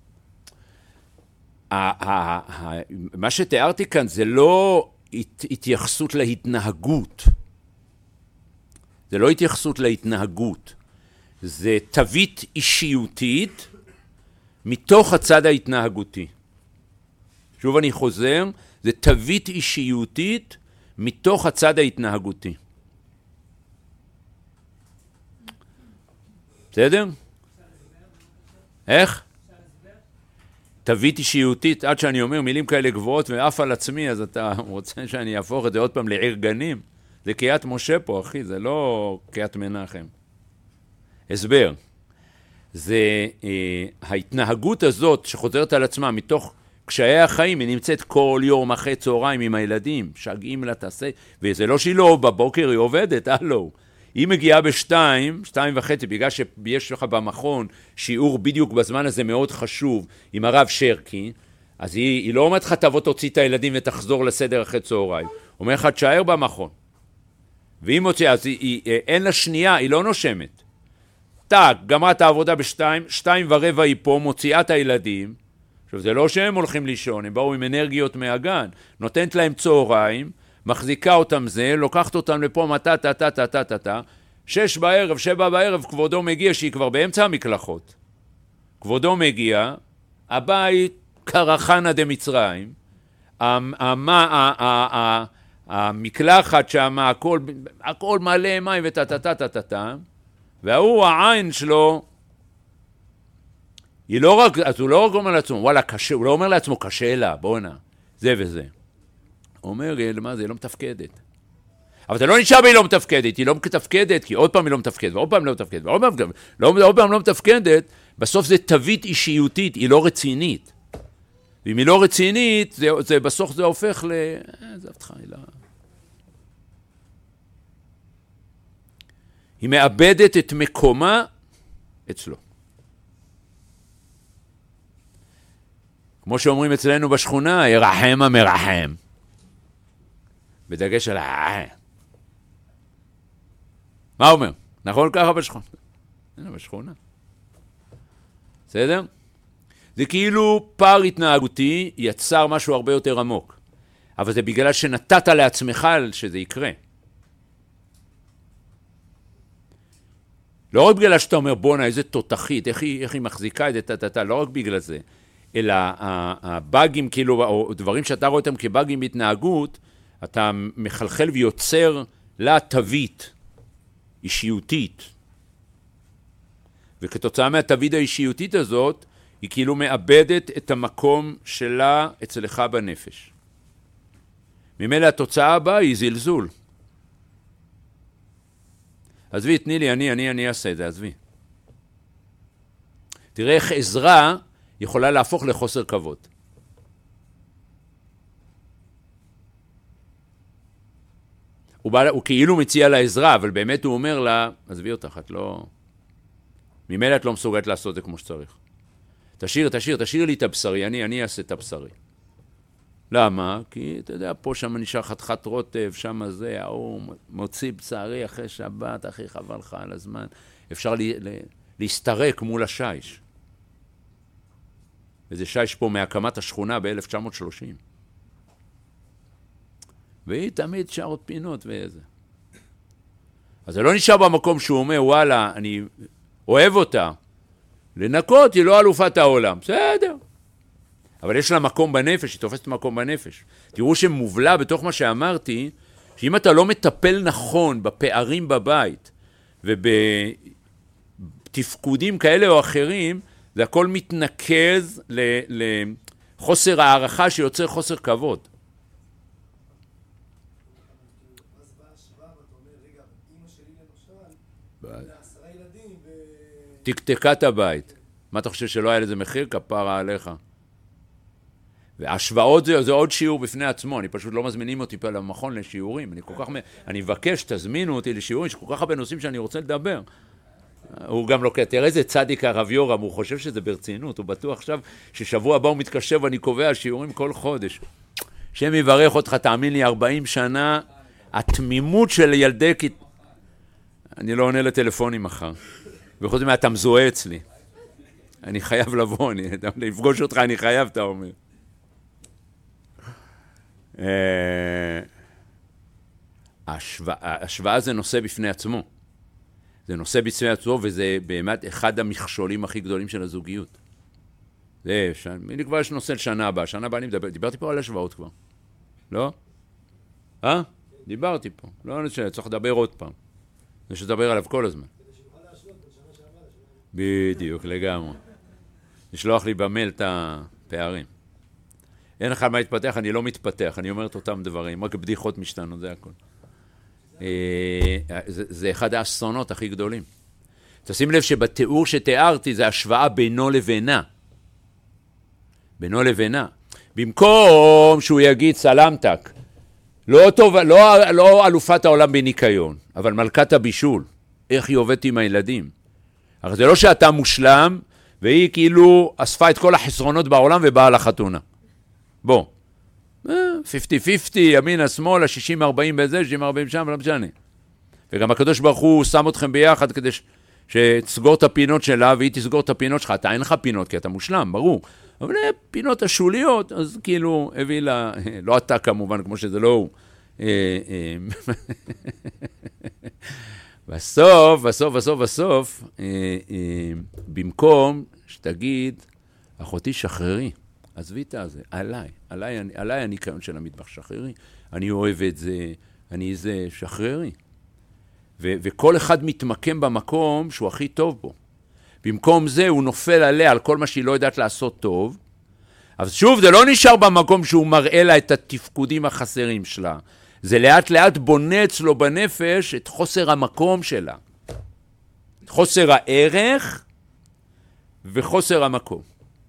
מה שתיארתי כאן זה לא התייחסות להתנהגות. זה לא התייחסות להתנהגות. זה תווית אישיותית מתוך הצד ההתנהגותי. שוב אני חוזר, זה תווית אישיותית מתוך הצד ההתנהגותי. בסדר? איך? תווית אישיותית, עד שאני אומר מילים כאלה גבוהות ואף על עצמי, אז אתה רוצה שאני אהפוך את זה עוד פעם לעיר גנים? זה קריאת משה פה, אחי, זה לא קריאת מנחם. הסבר. זה אה, ההתנהגות הזאת שחוזרת על עצמה מתוך קשיי החיים, היא נמצאת כל יום אחרי צהריים עם הילדים, שגעים לה תעשה, וזה לא שהיא לא בבוקר, היא עובדת, הלו. היא מגיעה בשתיים, שתיים וחצי, בגלל שיש לך במכון שיעור בדיוק בזמן הזה מאוד חשוב עם הרב שרקי, אז היא, היא לא אומרת לך תבוא תוציא את הילדים ותחזור לסדר אחרי צהריים. אומר לך תשאר במכון. והיא מוציאה, אז היא, היא, אין לה שנייה, היא לא נושמת. טק, גמרה את העבודה בשתיים, שתיים ורבע היא פה, מוציאה את הילדים. עכשיו זה לא שהם הולכים לישון, הם באו עם אנרגיות מהגן, נותנת להם צהריים, מחזיקה אותם זה, לוקחת אותם לפה מתה, תה, תה, תה, תה, תה, תה, שש בערב, שבע בערב, כבודו מגיע, שהיא כבר באמצע המקלחות. כבודו מגיע, הבית קרחנה דמצרים, המקלחת שם, הכל, הכל מלא מים ותה, תה, תה, תה, תה, תה, והוא, העין שלו, היא לא רק, אז הוא לא רק אומר לעצמו, וואלה, קשה, הוא לא אומר לעצמו, קשה לה, בוא נע, זה וזה. הוא אומר, מה זה, היא לא מתפקדת. אבל זה לא נשאר והיא לא מתפקדת, היא לא מתפקדת, כי עוד פעם היא לא מתפקדת, ועוד פעם היא לא מתפקדת, ועוד פעם, לא, עוד פעם לא מתפקדת, בסוף זה תווית אישיותית, היא לא רצינית. ואם היא לא רצינית, זה, זה, בסוף זה הופך ל... זה אבטחה, היא לא... היא מאבדת את מקומה אצלו. כמו שאומרים אצלנו בשכונה, ירחם המרחם. בדגש על ה... מה אומר? נכון ככה בשכונה? הנה, בשכונה. בסדר? זה כאילו פער התנהגותי יצר משהו הרבה יותר עמוק. אבל זה בגלל שנתת לעצמך שזה יקרה. לא רק בגלל שאתה אומר, בונה, איזה תותחית, איך היא, איך היא מחזיקה את זה, תתתה, לא רק בגלל זה. אלא הבאגים, כאילו, או דברים שאתה רואה אותם כבאגים בהתנהגות, אתה מחלחל ויוצר לה תווית אישיותית. וכתוצאה מהתווית האישיותית הזאת, היא כאילו מאבדת את המקום שלה אצלך בנפש. ממילא התוצאה הבאה היא זלזול. עזבי, תני לי, אני, אני, אני אעשה את זה, עזבי. תראה איך עזרה יכולה להפוך לחוסר כבוד. הוא, בא, הוא כאילו מציע לה עזרה, אבל באמת הוא אומר לה, עזבי אותך, את לא... ממילא את לא מסוגלת לעשות זה כמו שצריך. תשאיר, תשאיר, תשאיר לי את הבשרי, אני, אני אעשה את הבשרי. למה? כי אתה יודע, פה שם נשאר חתיכת רוטב, שם זה, הוא מוציא בשרי אחרי שבת, אחי חבל לך על הזמן. אפשר לי, לה, להסתרק מול השיש. וזה שיש פה מהקמת השכונה ב-אלף תשע מאות שלושים. והיא תמיד שעות פינות ואיזה. אז זה לא נשאר במקום שהוא אומר, וואלה, אני אוהב אותה. לנקות, היא לא אלופת העולם. בסדר. אבל יש לה מקום בנפש, היא תופסת מקום בנפש. תראו שמובלה בתוך מה שאמרתי, שאם אתה לא מטפל נכון בפערים בבית, ובתפקודים כאלה או אחרים, זה הכל מתנקז לחוסר הערכה שיוצר חוסר כבוד. אז בהשוואה, ואתה אומר, רגע, אמא שלי למשל, לעשרה ילדים ו... תקתקה את הבית. מה אתה חושב שלא היה לזה מחיר? כפרה עליך. והשוואות זה, זה עוד שיעור בפני עצמו, אני פשוט לא מזמינים אותי פה למכון לשיעורים, אני כל כך, אני מבקש, תזמינו אותי לשיעורים, יש כל כך הרבה נושאים שאני רוצה לדבר. הוא גם לוקח, תראה איזה צדיק הרב יורם, הוא חושב שזה ברצינות, הוא בטוח עכשיו ששבוע הבא הוא מתקשר ואני קובע שיעורים כל חודש. שם יברך אותך, תאמין לי, ארבעים שנה, התמימות של ילדי, אני לא עונה לטלפונים מחר, וחוץ מה, אתה מזוהה אצלי. אני חייב לבוא, אני, לפגוש אותך, אני חייב, אתה אומר. השוואה זה נושא בפני עצמו. זה נושא בפני עצמו, וזה באמת אחד המכשולים הכי גדולים של הזוגיות. זה, ש... אני כבר יש נושא לשנה הבאה, שנה הבאה אני מדבר, דיברתי פה על השוואות כבר, לא? אה? דיברתי פה, לא נשאר, צריך לדבר עוד פעם. יש לדבר עליו כל הזמן. בדיוק, לגמרי. לשלוח לי במייל את הפערים. אין לך מה להתפתח, אני לא מתפתח, אני אומר את אותם דברים, רק בדיחות משתנות, זה הכל. זה, זה אחד האסונות הכי גדולים. תשים לב שבתיאור שתיארתי זה השוואה בינו לבינה. בינו לבינה. במקום שהוא יגיד סלמתק, לא, טוב, לא, לא אלופת העולם בניקיון, אבל מלכת הבישול, איך היא עובדת עם הילדים. אבל זה לא שאתה מושלם, והיא כאילו אספה את כל החסרונות בעולם ובאה לחתונה. בוא. חמישים חמישים, ימינה, שמאלה, שישים ארבעים בזה, שישים ארבעים שם, לא משנה. וגם הקדוש ברוך הוא שם אתכם ביחד כדי ש... שתסגור את הפינות שלה, והיא תסגור את הפינות שלך. אתה אין לך פינות, כי אתה מושלם, ברור. אבל פינות השוליות, אז כאילו הביא לה, לא אתה כמובן, כמו שזה לא הוא. בסוף, בסוף, בסוף, בסוף, במקום שתגיד, אחותי שחררי, עזבי את הזה, עליי, עליי, עליי הניקיון של המטבח, שחררי, אני אוהב את זה, אני זה, שחררי. ו- וכל אחד מתמקם במקום שהוא הכי טוב בו. במקום זה הוא נופל עליה על כל מה שהיא לא יודעת לעשות טוב, אז שוב, זה לא נשאר במקום שהוא מראה לה את התפקודים החסרים שלה. זה לאט לאט בונה אצלו בנפש את חוסר המקום שלה. חוסר הערך וחוסר המקום.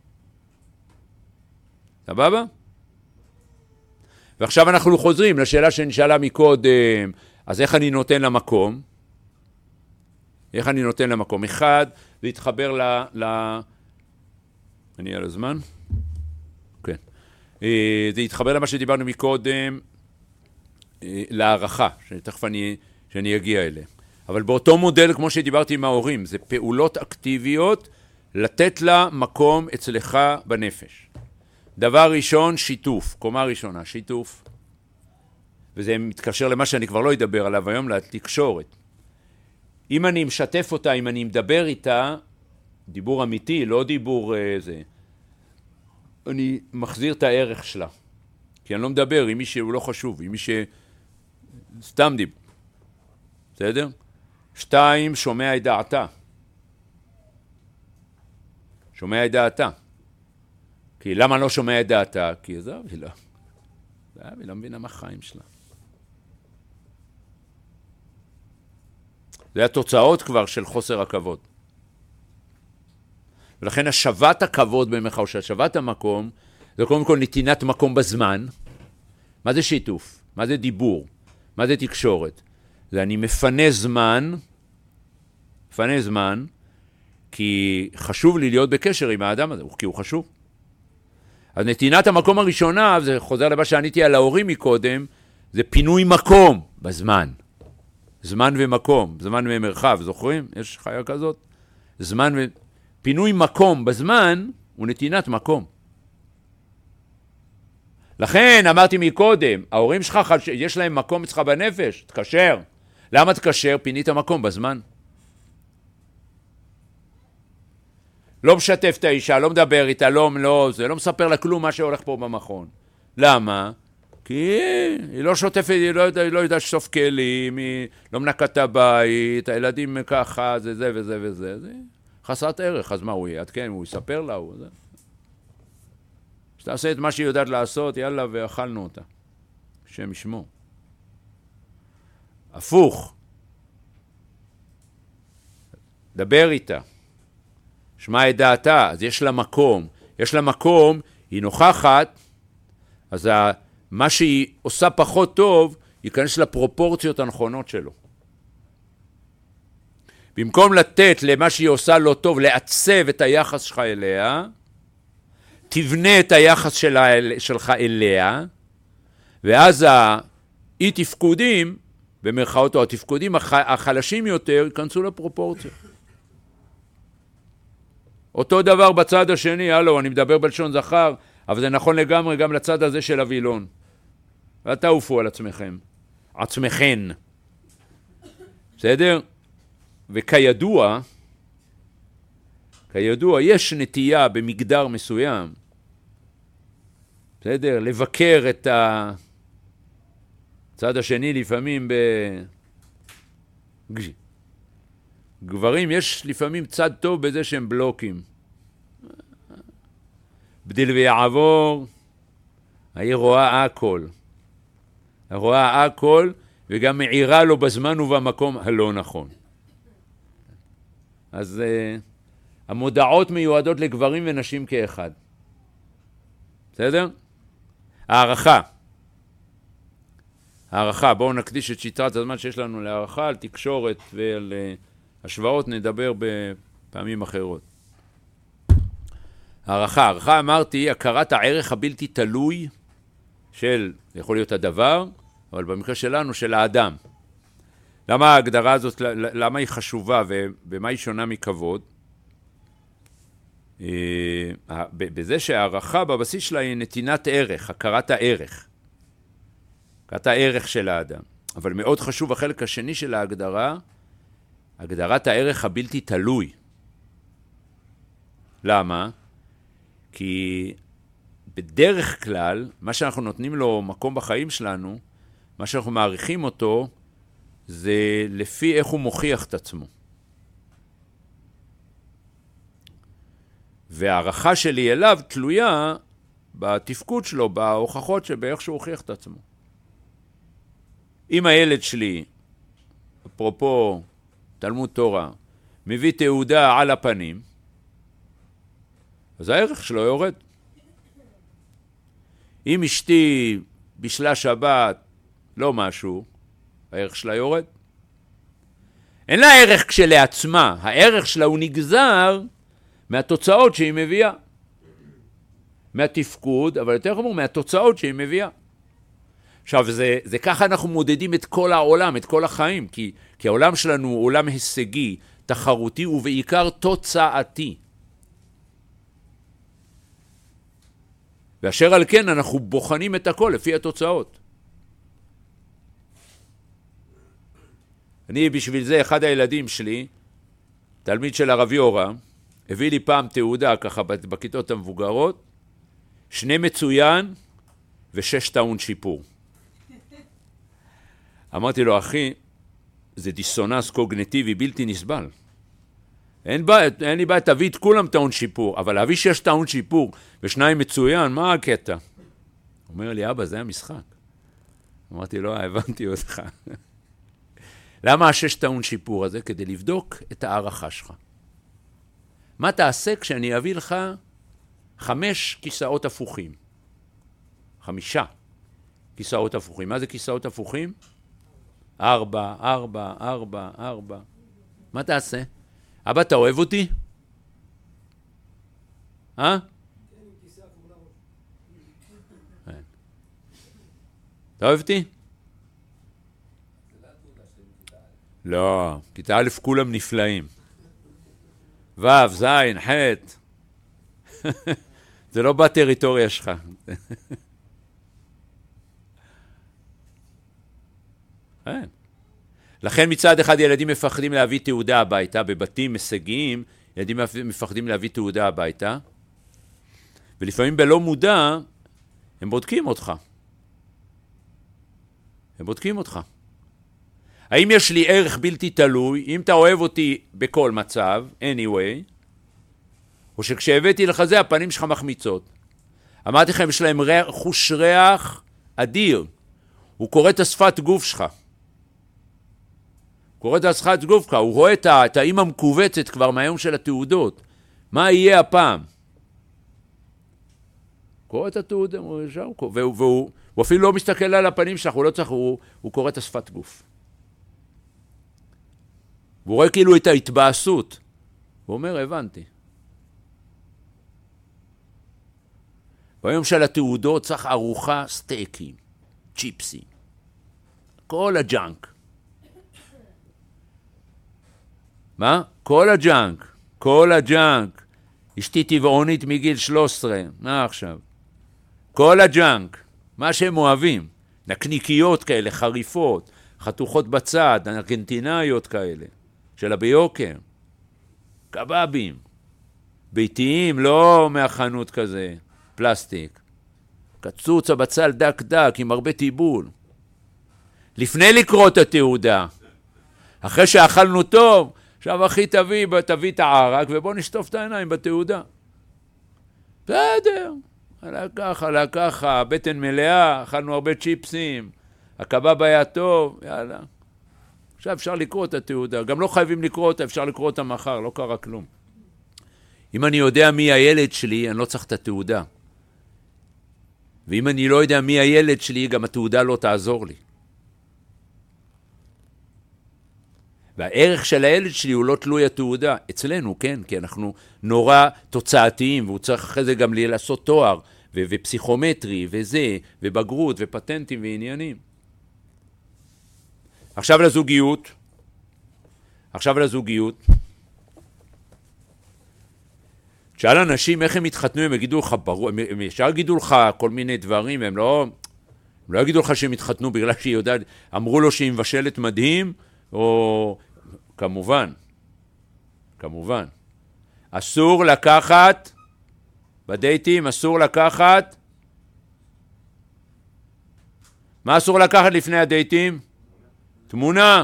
סבבה? ועכשיו אנחנו חוזרים לשאלה שנשאלה מקודם, אז איך אני נותן למקום? איך אני נותן למקום? אחד, להתחבר ל... ל... אני על הזמן? כן. זה להתחבר למה שדיברנו מקודם, להערכה, שתכף אני, שאני אגיע אליה. אבל באותו מודל, כמו שדיברתי עם ההורים, זה פעולות אקטיביות, לתת לה מקום אצלך בנפש. דבר ראשון, שיתוף. קומה ראשונה, שיתוף. וזה מתקשר למה שאני כבר לא אדבר עליו היום, לתקשורת. אם אני משתף אותה, אם אני מדבר איתה, דיבור אמיתי, לא דיבור זה, אני מחזיר את הערך שלה. כי אני לא מדבר עם מי שהוא לא חשוב, עם מי ש... סתם דיבור. בסדר? שתיים, שומע את דעתה. שומע את דעתה. כי למה לא שומע את דעתה? כי זה היא לא. היא לא מבינה מה החיים שלה. זה התוצאות כבר של חוסר הכבוד. ולכן השבת הכבוד במחאה, או שהשבת המקום, זה קודם כל נתינת מקום בזמן. מה זה שיתוף? מה זה דיבור? מה זה תקשורת? זה אני מפנה זמן, מפנה זמן, כי חשוב לי להיות בקשר עם האדם הזה, כי הוא חשוב. אז נתינת המקום הראשונה, זה חוזר למה שעניתי על ההורים מקודם, זה פינוי מקום בזמן. זמן ומקום, זמן ומרחב, זוכרים? יש חיה כזאת? זמן ו... פינוי מקום בזמן הוא נתינת מקום. לכן אמרתי מקודם, ההורים שלך, יש להם מקום אצלך בנפש, תקשר. למה תקשר? פינית מקום בזמן. לא משתף את האישה, לא מדבר איתה, לא, לא, זה לא מספר לה כלום מה שהולך פה במכון. למה? כי היא לא שוטפת, היא לא יודעת לא יודע לשטוף כלים, היא לא מנקת הבית, הילדים ככה, זה זה וזה וזה, זה חסרת ערך, אז מה הוא יהיה? כן, הוא יספר לה, הוא זה. שתעשה את מה שהיא יודעת לעשות, יאללה, ואכלנו אותה. שם ישמו. הפוך. דבר איתה. שמע את דעתה, אז יש לה מקום. יש לה מקום, היא נוכחת, אז מה שהיא עושה פחות טוב, ייכנס לפרופורציות הנכונות שלו. במקום לתת למה שהיא עושה לא טוב, לעצב את היחס שלך אליה, תבנה את היחס שלה, שלך אליה, ואז האי תפקודים, במרכאות או התפקודים החלשים יותר, ייכנסו לפרופורציות. אותו דבר בצד השני, הלו, אני מדבר בלשון זכר, אבל זה נכון לגמרי גם לצד הזה של הווילון. ותעופו על עצמכם. עצמכן. בסדר? וכידוע, כידוע, יש נטייה במגדר מסוים, בסדר? לבקר את הצד השני לפעמים ב... גברים יש לפעמים צד טוב בזה שהם בלוקים. בדיל ויעבור, היא רואה הכל. רואה הכל וגם מעירה לו בזמן ובמקום הלא נכון. אז uh, המודעות מיועדות לגברים ונשים כאחד. בסדר? הערכה. הערכה, בואו נקדיש את שיטת הזמן שיש לנו להערכה, על תקשורת ועל uh, השוואות נדבר בפעמים אחרות. הערכה, הערכה אמרתי, הכרת הערך הבלתי תלוי של, יכול להיות הדבר, אבל במקרה שלנו של האדם. למה ההגדרה הזאת, למה היא חשובה ובמה היא שונה מכבוד? בזה שהערכה בבסיס שלה היא נתינת ערך, הכרת הערך. הכרת הערך של האדם. אבל מאוד חשוב החלק השני של ההגדרה, הגדרת הערך הבלתי תלוי. למה? כי בדרך כלל, מה שאנחנו נותנים לו מקום בחיים שלנו, מה שאנחנו מעריכים אותו, זה לפי איך הוא מוכיח את עצמו. והערכה שלי אליו תלויה בתפקוד שלו, בהוכחות שבאיך שהוא הוכיח את עצמו. אם הילד שלי, אפרופו תלמוד תורה, מביא תעודה על הפנים, אז הערך שלו יורד. אם אשתי בשלה שבת לא משהו, הערך שלה יורד. אין לה ערך כשלעצמה, הערך שלה הוא נגזר מהתוצאות שהיא מביאה. מהתפקוד, אבל יותר חמור, מהתוצאות שהיא מביאה. עכשיו, זה, זה ככה אנחנו מודדים את כל העולם, את כל החיים, כי, כי העולם שלנו הוא עולם הישגי, תחרותי ובעיקר תוצאתי. ואשר על כן אנחנו בוחנים את הכל לפי התוצאות. אני בשביל זה, אחד הילדים שלי, תלמיד של הרב יורה, הביא לי פעם תעודה ככה בכיתות המבוגרות, שני מצוין ושש טעון שיפור. אמרתי לו, אחי, זה דיסוננס קוגניטיבי בלתי נסבל. אין, בא, אין לי בעיה, תביא את כולם טעון שיפור, אבל להביא שש טעון שיפור ושניים מצוין, מה הקטע? הוא אומר לי, אבא, זה המשחק. אמרתי לו, הבנתי אותך. למה השש טעון שיפור הזה? כדי לבדוק את הערכה שלך. מה תעשה כשאני אביא לך חמש כיסאות הפוכים? חמישה כיסאות הפוכים. מה זה כיסאות הפוכים? ארבע, ארבע, ארבע, ארבע. מה תעשה? אבא, אתה אוהב אותי? אה? אתה אוהב אותי? לא, כיתה א' כולם נפלאים. ו', ז', ח'. זה לא בטריטוריה שלך. לכן מצד אחד ילדים מפחדים להביא תעודה הביתה, בבתים הישגיים, ילדים מפחדים להביא תעודה הביתה, ולפעמים בלא מודע, הם בודקים אותך. הם בודקים אותך. האם יש לי ערך בלתי תלוי, אם אתה אוהב אותי בכל מצב, anyway, או שכשהבאתי לך זה, הפנים שלך מחמיצות. אמרתי לכם, יש להם ריח, חוש ריח אדיר. הוא קורא את השפת גוף שלך. הוא קורא את השפת גוף שלך, הוא רואה את האמא המקובצת כבר מהיום של התעודות. מה יהיה הפעם? הוא קורא את התעודה, והוא, והוא, והוא, הוא אפילו לא מסתכל על הפנים שלך, הוא לא צריך, הוא, הוא קורא את השפת גוף. והוא רואה כאילו את ההתבאסות. הוא אומר, הבנתי. ביום של התעודות צריך ארוחה סטייקים, צ'יפסים, כל הג'אנק. מה? כל הג'אנק, כל הג'אנק. אשתי טבעונית מגיל שלוש עשרה, מה עכשיו? כל הג'אנק, מה שהם אוהבים, נקניקיות כאלה, חריפות, חתוכות בצד, ארגנטינאיות כאלה, של הביוקר, קבבים. ביתיים, לא מהחנות כזה, פלסטיק. קצוץ הבצל דק דק עם הרבה טיבול. לפני לקרוא את התעודה. אחרי שאכלנו טוב, עכשיו אחי תביא, תביא את הערק ובוא נשטוף את העיניים בתעודה. בסדר, עלה ככה, עלה ככה, בטן מלאה, אכלנו הרבה צ'יפסים, הקבב היה טוב, יאללה. עכשיו אפשר לקרוא את התעודה, גם לא חייבים לקרוא אותה, אפשר לקרוא אותה מחר, לא קרה כלום. אם אני יודע מי הילד שלי, אני לא צריך את התעודה. ואם אני לא יודע מי הילד שלי, גם התעודה לא תעזור לי. והערך של הילד שלי הוא לא תלוי התעודה. אצלנו, כן, כי אנחנו נורא תוצאתיים, והוא צריך אחרי זה גם לעשות תואר, ו- ופסיכומטרי, וזה, ובגרות, ופטנטים ועניינים. עכשיו לזוגיות. עכשיו לזוגיות. שאל אנשים איך הם התחתנו, הם יגידו לך, ברור, הם ישר יגידו לך כל מיני דברים, הם לא, הם לא יגידו לך שהם התחתנו בגלל שהיא יודעת, אמרו לו שהיא מבשלת מדהים, או כמובן, כמובן. אסור לקחת, בדייטים אסור לקחת, מה אסור לקחת לפני הדייטים? תמונה.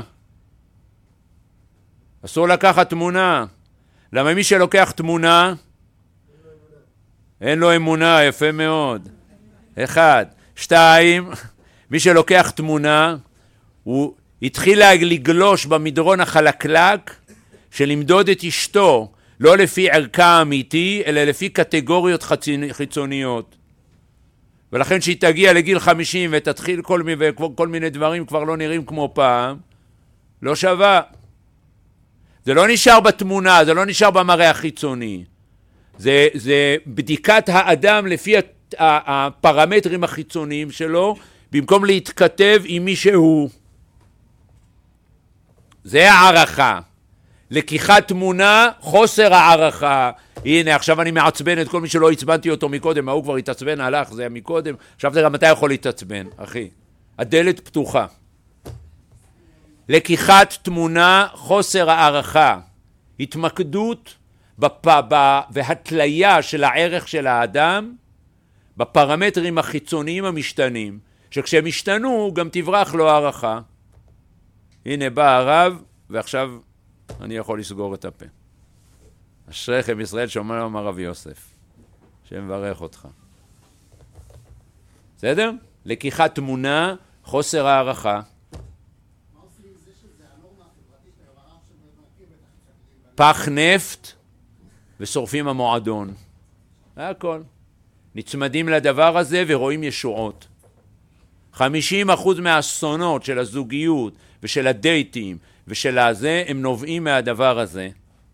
אסור לקחת תמונה. למה מי שלוקח תמונה, אין לו אמונה, יפה מאוד. אחד. שתיים, מי שלוקח תמונה, הוא התחיל לגלוש במדרון החלקלק של למדוד את אשתו, לא לפי ערכה האמיתי, אלא לפי קטגוריות חיצוניות. ולכן שהיא תגיע לגיל חמישים ותתחיל כל מיני, כל מיני דברים כבר לא נראים כמו פעם, לא שווה. זה לא נשאר בתמונה, זה לא נשאר במראה החיצוני. זה, זה בדיקת האדם לפי הפרמטרים החיצוניים שלו, במקום להתכתב עם מי שהוא. זה הערכה. לקיחת תמונה, חוסר הערכה. הנה, עכשיו אני מעצבן את כל מי שלא הצבנתי אותו מקודם, הוא כבר התעצבן, הלך, זה היה מקודם. עכשיו זה גם אתה יכול להתעצבן, אחי. הדלת פתוחה. לקיחת תמונה, חוסר הערכה. התמקדות בפ... ב... והתליה של הערך של האדם בפרמטרים החיצוניים המשתנים, שכשהם השתנו גם תברח לו הערכה. הנה בא הרב, ועכשיו אני יכול לסגור את הפה. אשריכם ישראל שאומר להם הרב יוסף, שמברך אותך. בסדר? לקיחת תמונה, חוסר הערכה. פח נפט ושורפים המועדון. זה הכל. נצמדים לדבר הזה ורואים ישועות. חמישים אחוז מהאסונות של הזוגיות ושל הדייטים ושל הזה, הם נובעים מהדבר הזה.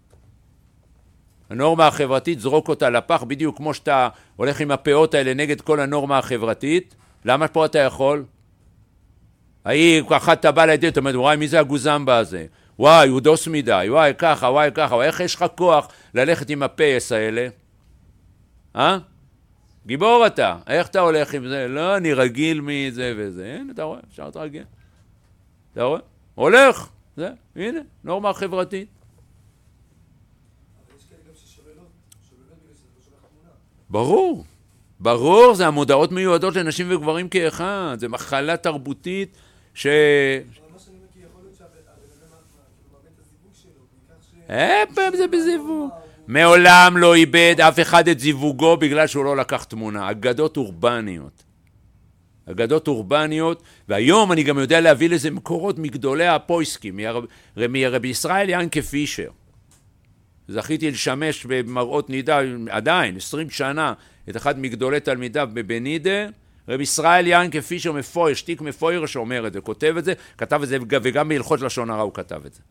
הנורמה החברתית, זרוק אותה לפח, בדיוק כמו שאתה הולך עם הפאות האלה נגד כל הנורמה החברתית. למה פה אתה יכול? ההיא, ככה אתה בא לידי, אתה אומר, וואי, מי זה הגוזמבה הזה? וואי, הוא דוס מדי, וואי, ככה, וואי, ככה, וואי, איך יש לך כוח ללכת עם הפייס האלה? אה? גיבור אתה, איך אתה הולך עם זה? לא, אני רגיל מזה וזה. הנה, אתה רואה, אפשר את רגיל. אתה רואה? הולך, זה, הנה, נורמה חברתית. אבל יש כאלה גם ששוללות, שוללות בגלל שזה לא שולח תמונה. ברור, ברור, זה המודעות מיועדות לנשים וגברים כאחד, זה מחלה תרבותית ש... אבל מה שאני מכיר, יכול להיות שהבן אדם מאבד את הזיווג שלו, בעיקר ש... אה, זה בזיווג. מעולם לא איבד אף אחד את זיווגו בגלל שהוא לא לקח תמונה. אגדות אורבניות. אגדות אורבניות, והיום אני גם יודע להביא לזה מקורות מגדולי הפויסקים, מרבי ישראל ינקה פישר. זכיתי לשמש במראות נידה, עדיין, עשרים שנה, את אחד מגדולי תלמידיו בבנידה, רבי ישראל ינקה פישר מפויר, שתיק מפויר שאומר את זה, כותב את זה, כתב את זה, וגם בהלכות לשון הרע הוא כתב את זה.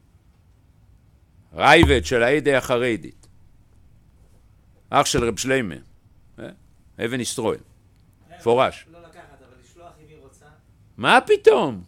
רייבד של העדה החרדית. אח של רב שלמה, אבן ישטרואל, פורש. לא לקחת, אבל לשלוח אם היא רוצה. מה פתאום?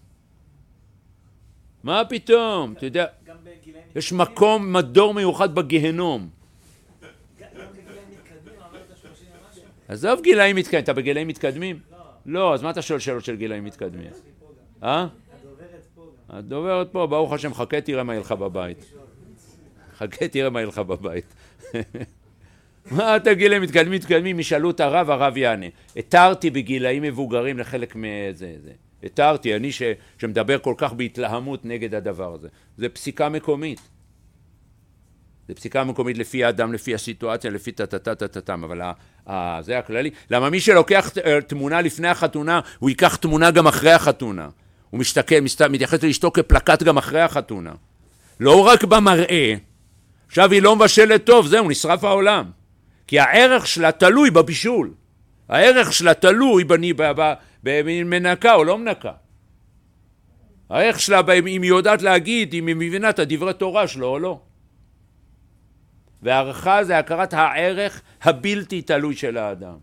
מה פתאום? אתה יודע, גם בגילאים יש מקום מדור מיוחד בגהנום. גם בגילאים מתקדמים, אמרת שלושים ומשהו? עזוב גילאים מתקדמים, אתה בגילאים מתקדמים? לא. לא, אז מה אתה שואל שאלות של גילאים מתקדמים? יש לי פה גם. אה? הדוברת פה גם. הדוברת פה, ברוך השם, חכה תראה מה ילך בבית. חכה תראה מה ילך בבית. מה תגילים מתקדמים, מתקדמים, ישאלו את הרב, הרב יענה. התרתי בגילאים מבוגרים לחלק מזה, זה. התרתי, אני ש, שמדבר כל כך בהתלהמות נגד הדבר הזה. זה פסיקה מקומית. זה פסיקה מקומית לפי האדם, לפי הסיטואציה, לפי תתתתתתם, אבל ה, ה, זה הכללי. למה מי שלוקח תמונה לפני החתונה, הוא ייקח תמונה גם אחרי החתונה. הוא משתכל, מתייחס לאשתו כפלקט גם אחרי החתונה. לא רק במראה. עכשיו היא לא מבשלת טוב, זהו, נשרף העולם. כי הערך שלה תלוי בבישול. הערך שלה תלוי בני, אם מנקה או לא מנקה. הערך שלה, אם היא יודעת להגיד, אם היא מבינה את הדברי תורה שלו או לא. והערכה זה הכרת הערך הבלתי תלוי של האדם.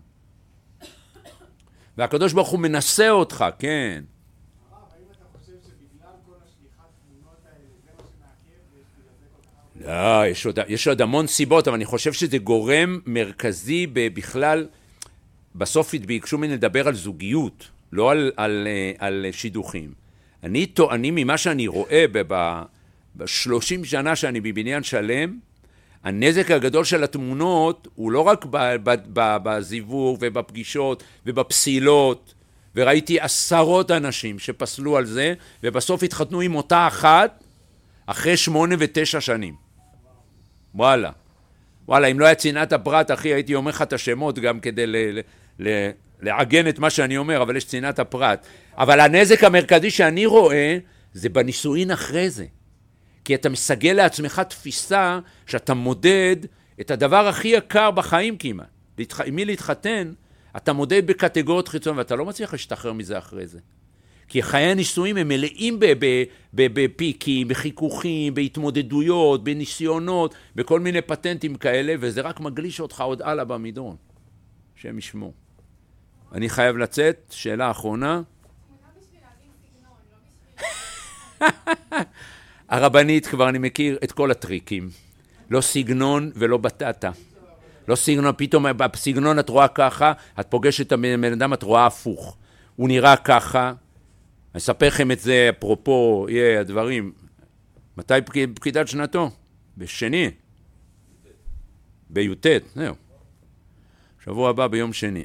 והקדוש ברוך הוא מנסה אותך, כן. הרב, האם אתה חושב שבגלל כל השליחת תמונות האלה, זה מה שמעכב? לא, יש עוד, יש עוד המון סיבות, אבל אני חושב שזה גורם מרכזי בכלל, בסוף ביקשו ממני לדבר על זוגיות, לא על, על, על שידוכים. אני טוענים ממה שאני רואה ב-שלושים שנה שאני בבניין שלם, הנזק הגדול של התמונות הוא לא רק בזיווג ובפגישות ובפסילות, וראיתי עשרות אנשים שפסלו על זה, ובסוף התחתנו עם אותה אחת אחרי שמונה ותשע שנים. וואלה. וואלה, אם לא היה צנעת הפרט, אחי, הייתי אומר לך את השמות גם כדי ל- ל- ל- לעגן את מה שאני אומר, אבל יש צנעת הפרט. אבל הנזק המרכזי שאני רואה, זה בנישואין אחרי זה. כי אתה מסגל לעצמך תפיסה שאתה מודד את הדבר הכי יקר בחיים כמעט. להתח... עם מי להתחתן, אתה מודד בקטגוריות חיצוניות, ואתה לא מצליח להשתחרר מזה אחרי זה. כי חיי הנישואים הם מלאים בפיקים, בחיכוכים, בהתמודדויות, בניסיונות, בכל מיני פטנטים כאלה, וזה רק מגליש אותך עוד הלאה במדרון. שהם ישמעו. אני חייב לצאת, שאלה אחרונה. הרבנית, כבר אני מכיר את כל הטריקים. לא סגנון ולא בטטה. לא סגנון, פתאום בסגנון את רואה ככה, את פוגשת את הבן אדם, את רואה הפוך. הוא נראה ככה, אני אספר לכם את זה, אפרופו, יהיה הדברים. מתי פקידת שנתו? בשני. ביוטט, זהו. שבוע הבא ביום שני.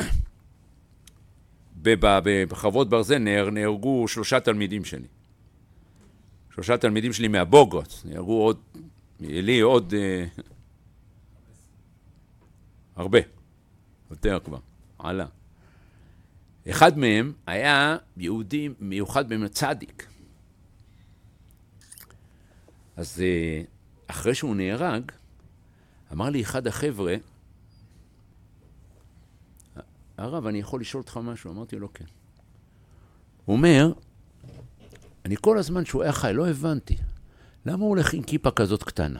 בחרבות ברזל נהרגו שלושה תלמידים שלי. שלושה תלמידים שלי מהבוגות. נהרגו עוד, לי עוד הרבה. יותר כבר, עלה. אחד מהם היה יהודי מיוחד באמת צדיק. אז אחרי שהוא נהרג, אמר לי אחד החבר'ה, הרב, אני יכול לשאול אותך משהו? אמרתי לו, כן. הוא אומר, אני כל הזמן שהוא היה חי, לא הבנתי. למה הוא הולך עם כיפה כזאת קטנה?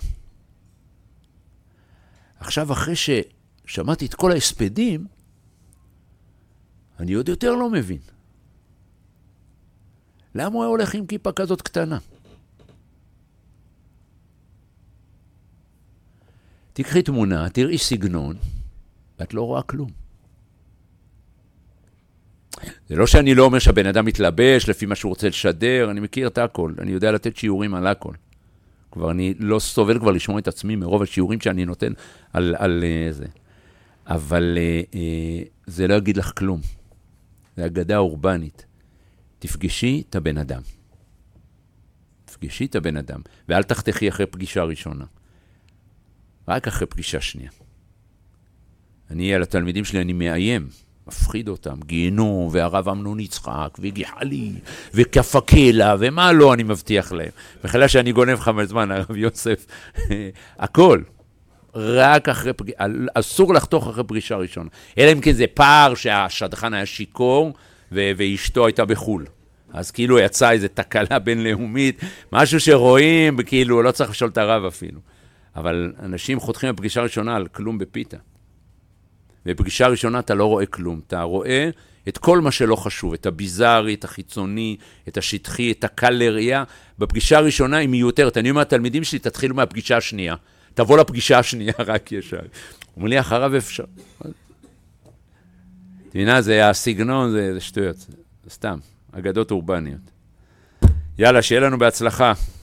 עכשיו, אחרי ששמעתי את כל ההספדים, אני עוד יותר לא מבין. למה הוא הולך עם כיפה כזאת קטנה? תקחי תמונה, תראי סגנון, ואת לא רואה כלום. זה לא שאני לא אומר שהבן אדם מתלבש לפי מה שהוא רוצה לשדר, אני מכיר את הכל, אני יודע לתת שיעורים על הכל. כבר אני לא סובל כבר לשמוע את עצמי מרוב השיעורים שאני נותן על, על uh, זה. אבל uh, uh, זה לא יגיד לך כלום. זה אגדה אורבנית. תפגשי את הבן אדם. תפגשי את הבן אדם. ואל תחתכי אחרי פגישה ראשונה. רק אחרי פגישה שנייה. אני על התלמידים שלי, אני מאיים. מפחיד אותם, גיהנום, והרב אמנון יצחק, וגיחלי, וכפקלה, ומה לא אני מבטיח להם. בחילה שאני גונב חמש זמן, הרב יוסף, הכל. רק אחרי פגישה, אסור לחתוך אחרי פגישה ראשונה. אלא אם כן זה פער שהשדכן היה שיקור, ו- ואשתו הייתה בחול. אז כאילו יצא איזו תקלה בינלאומית, משהו שרואים, כאילו לא צריך לשאול את הרב אפילו. אבל אנשים חותכים בפגישה ראשונה על כלום בפיתה. בפגישה ראשונה אתה לא רואה כלום, אתה רואה את כל מה שלא חשוב, את הביזארי, את החיצוני, את השטחי, את הקל לראייה. בפגישה הראשונה היא מיותרת. אני אומר לתלמידים שלי, תתחילו מהפגישה השנייה. תבוא לפגישה השנייה רק ישר. אומר לי, אחריו אפשר. תבינה, זה הסגנון, זה, זה שטויות. זה סתם, אגדות אורבניות. יאללה, שיהיה לנו בהצלחה.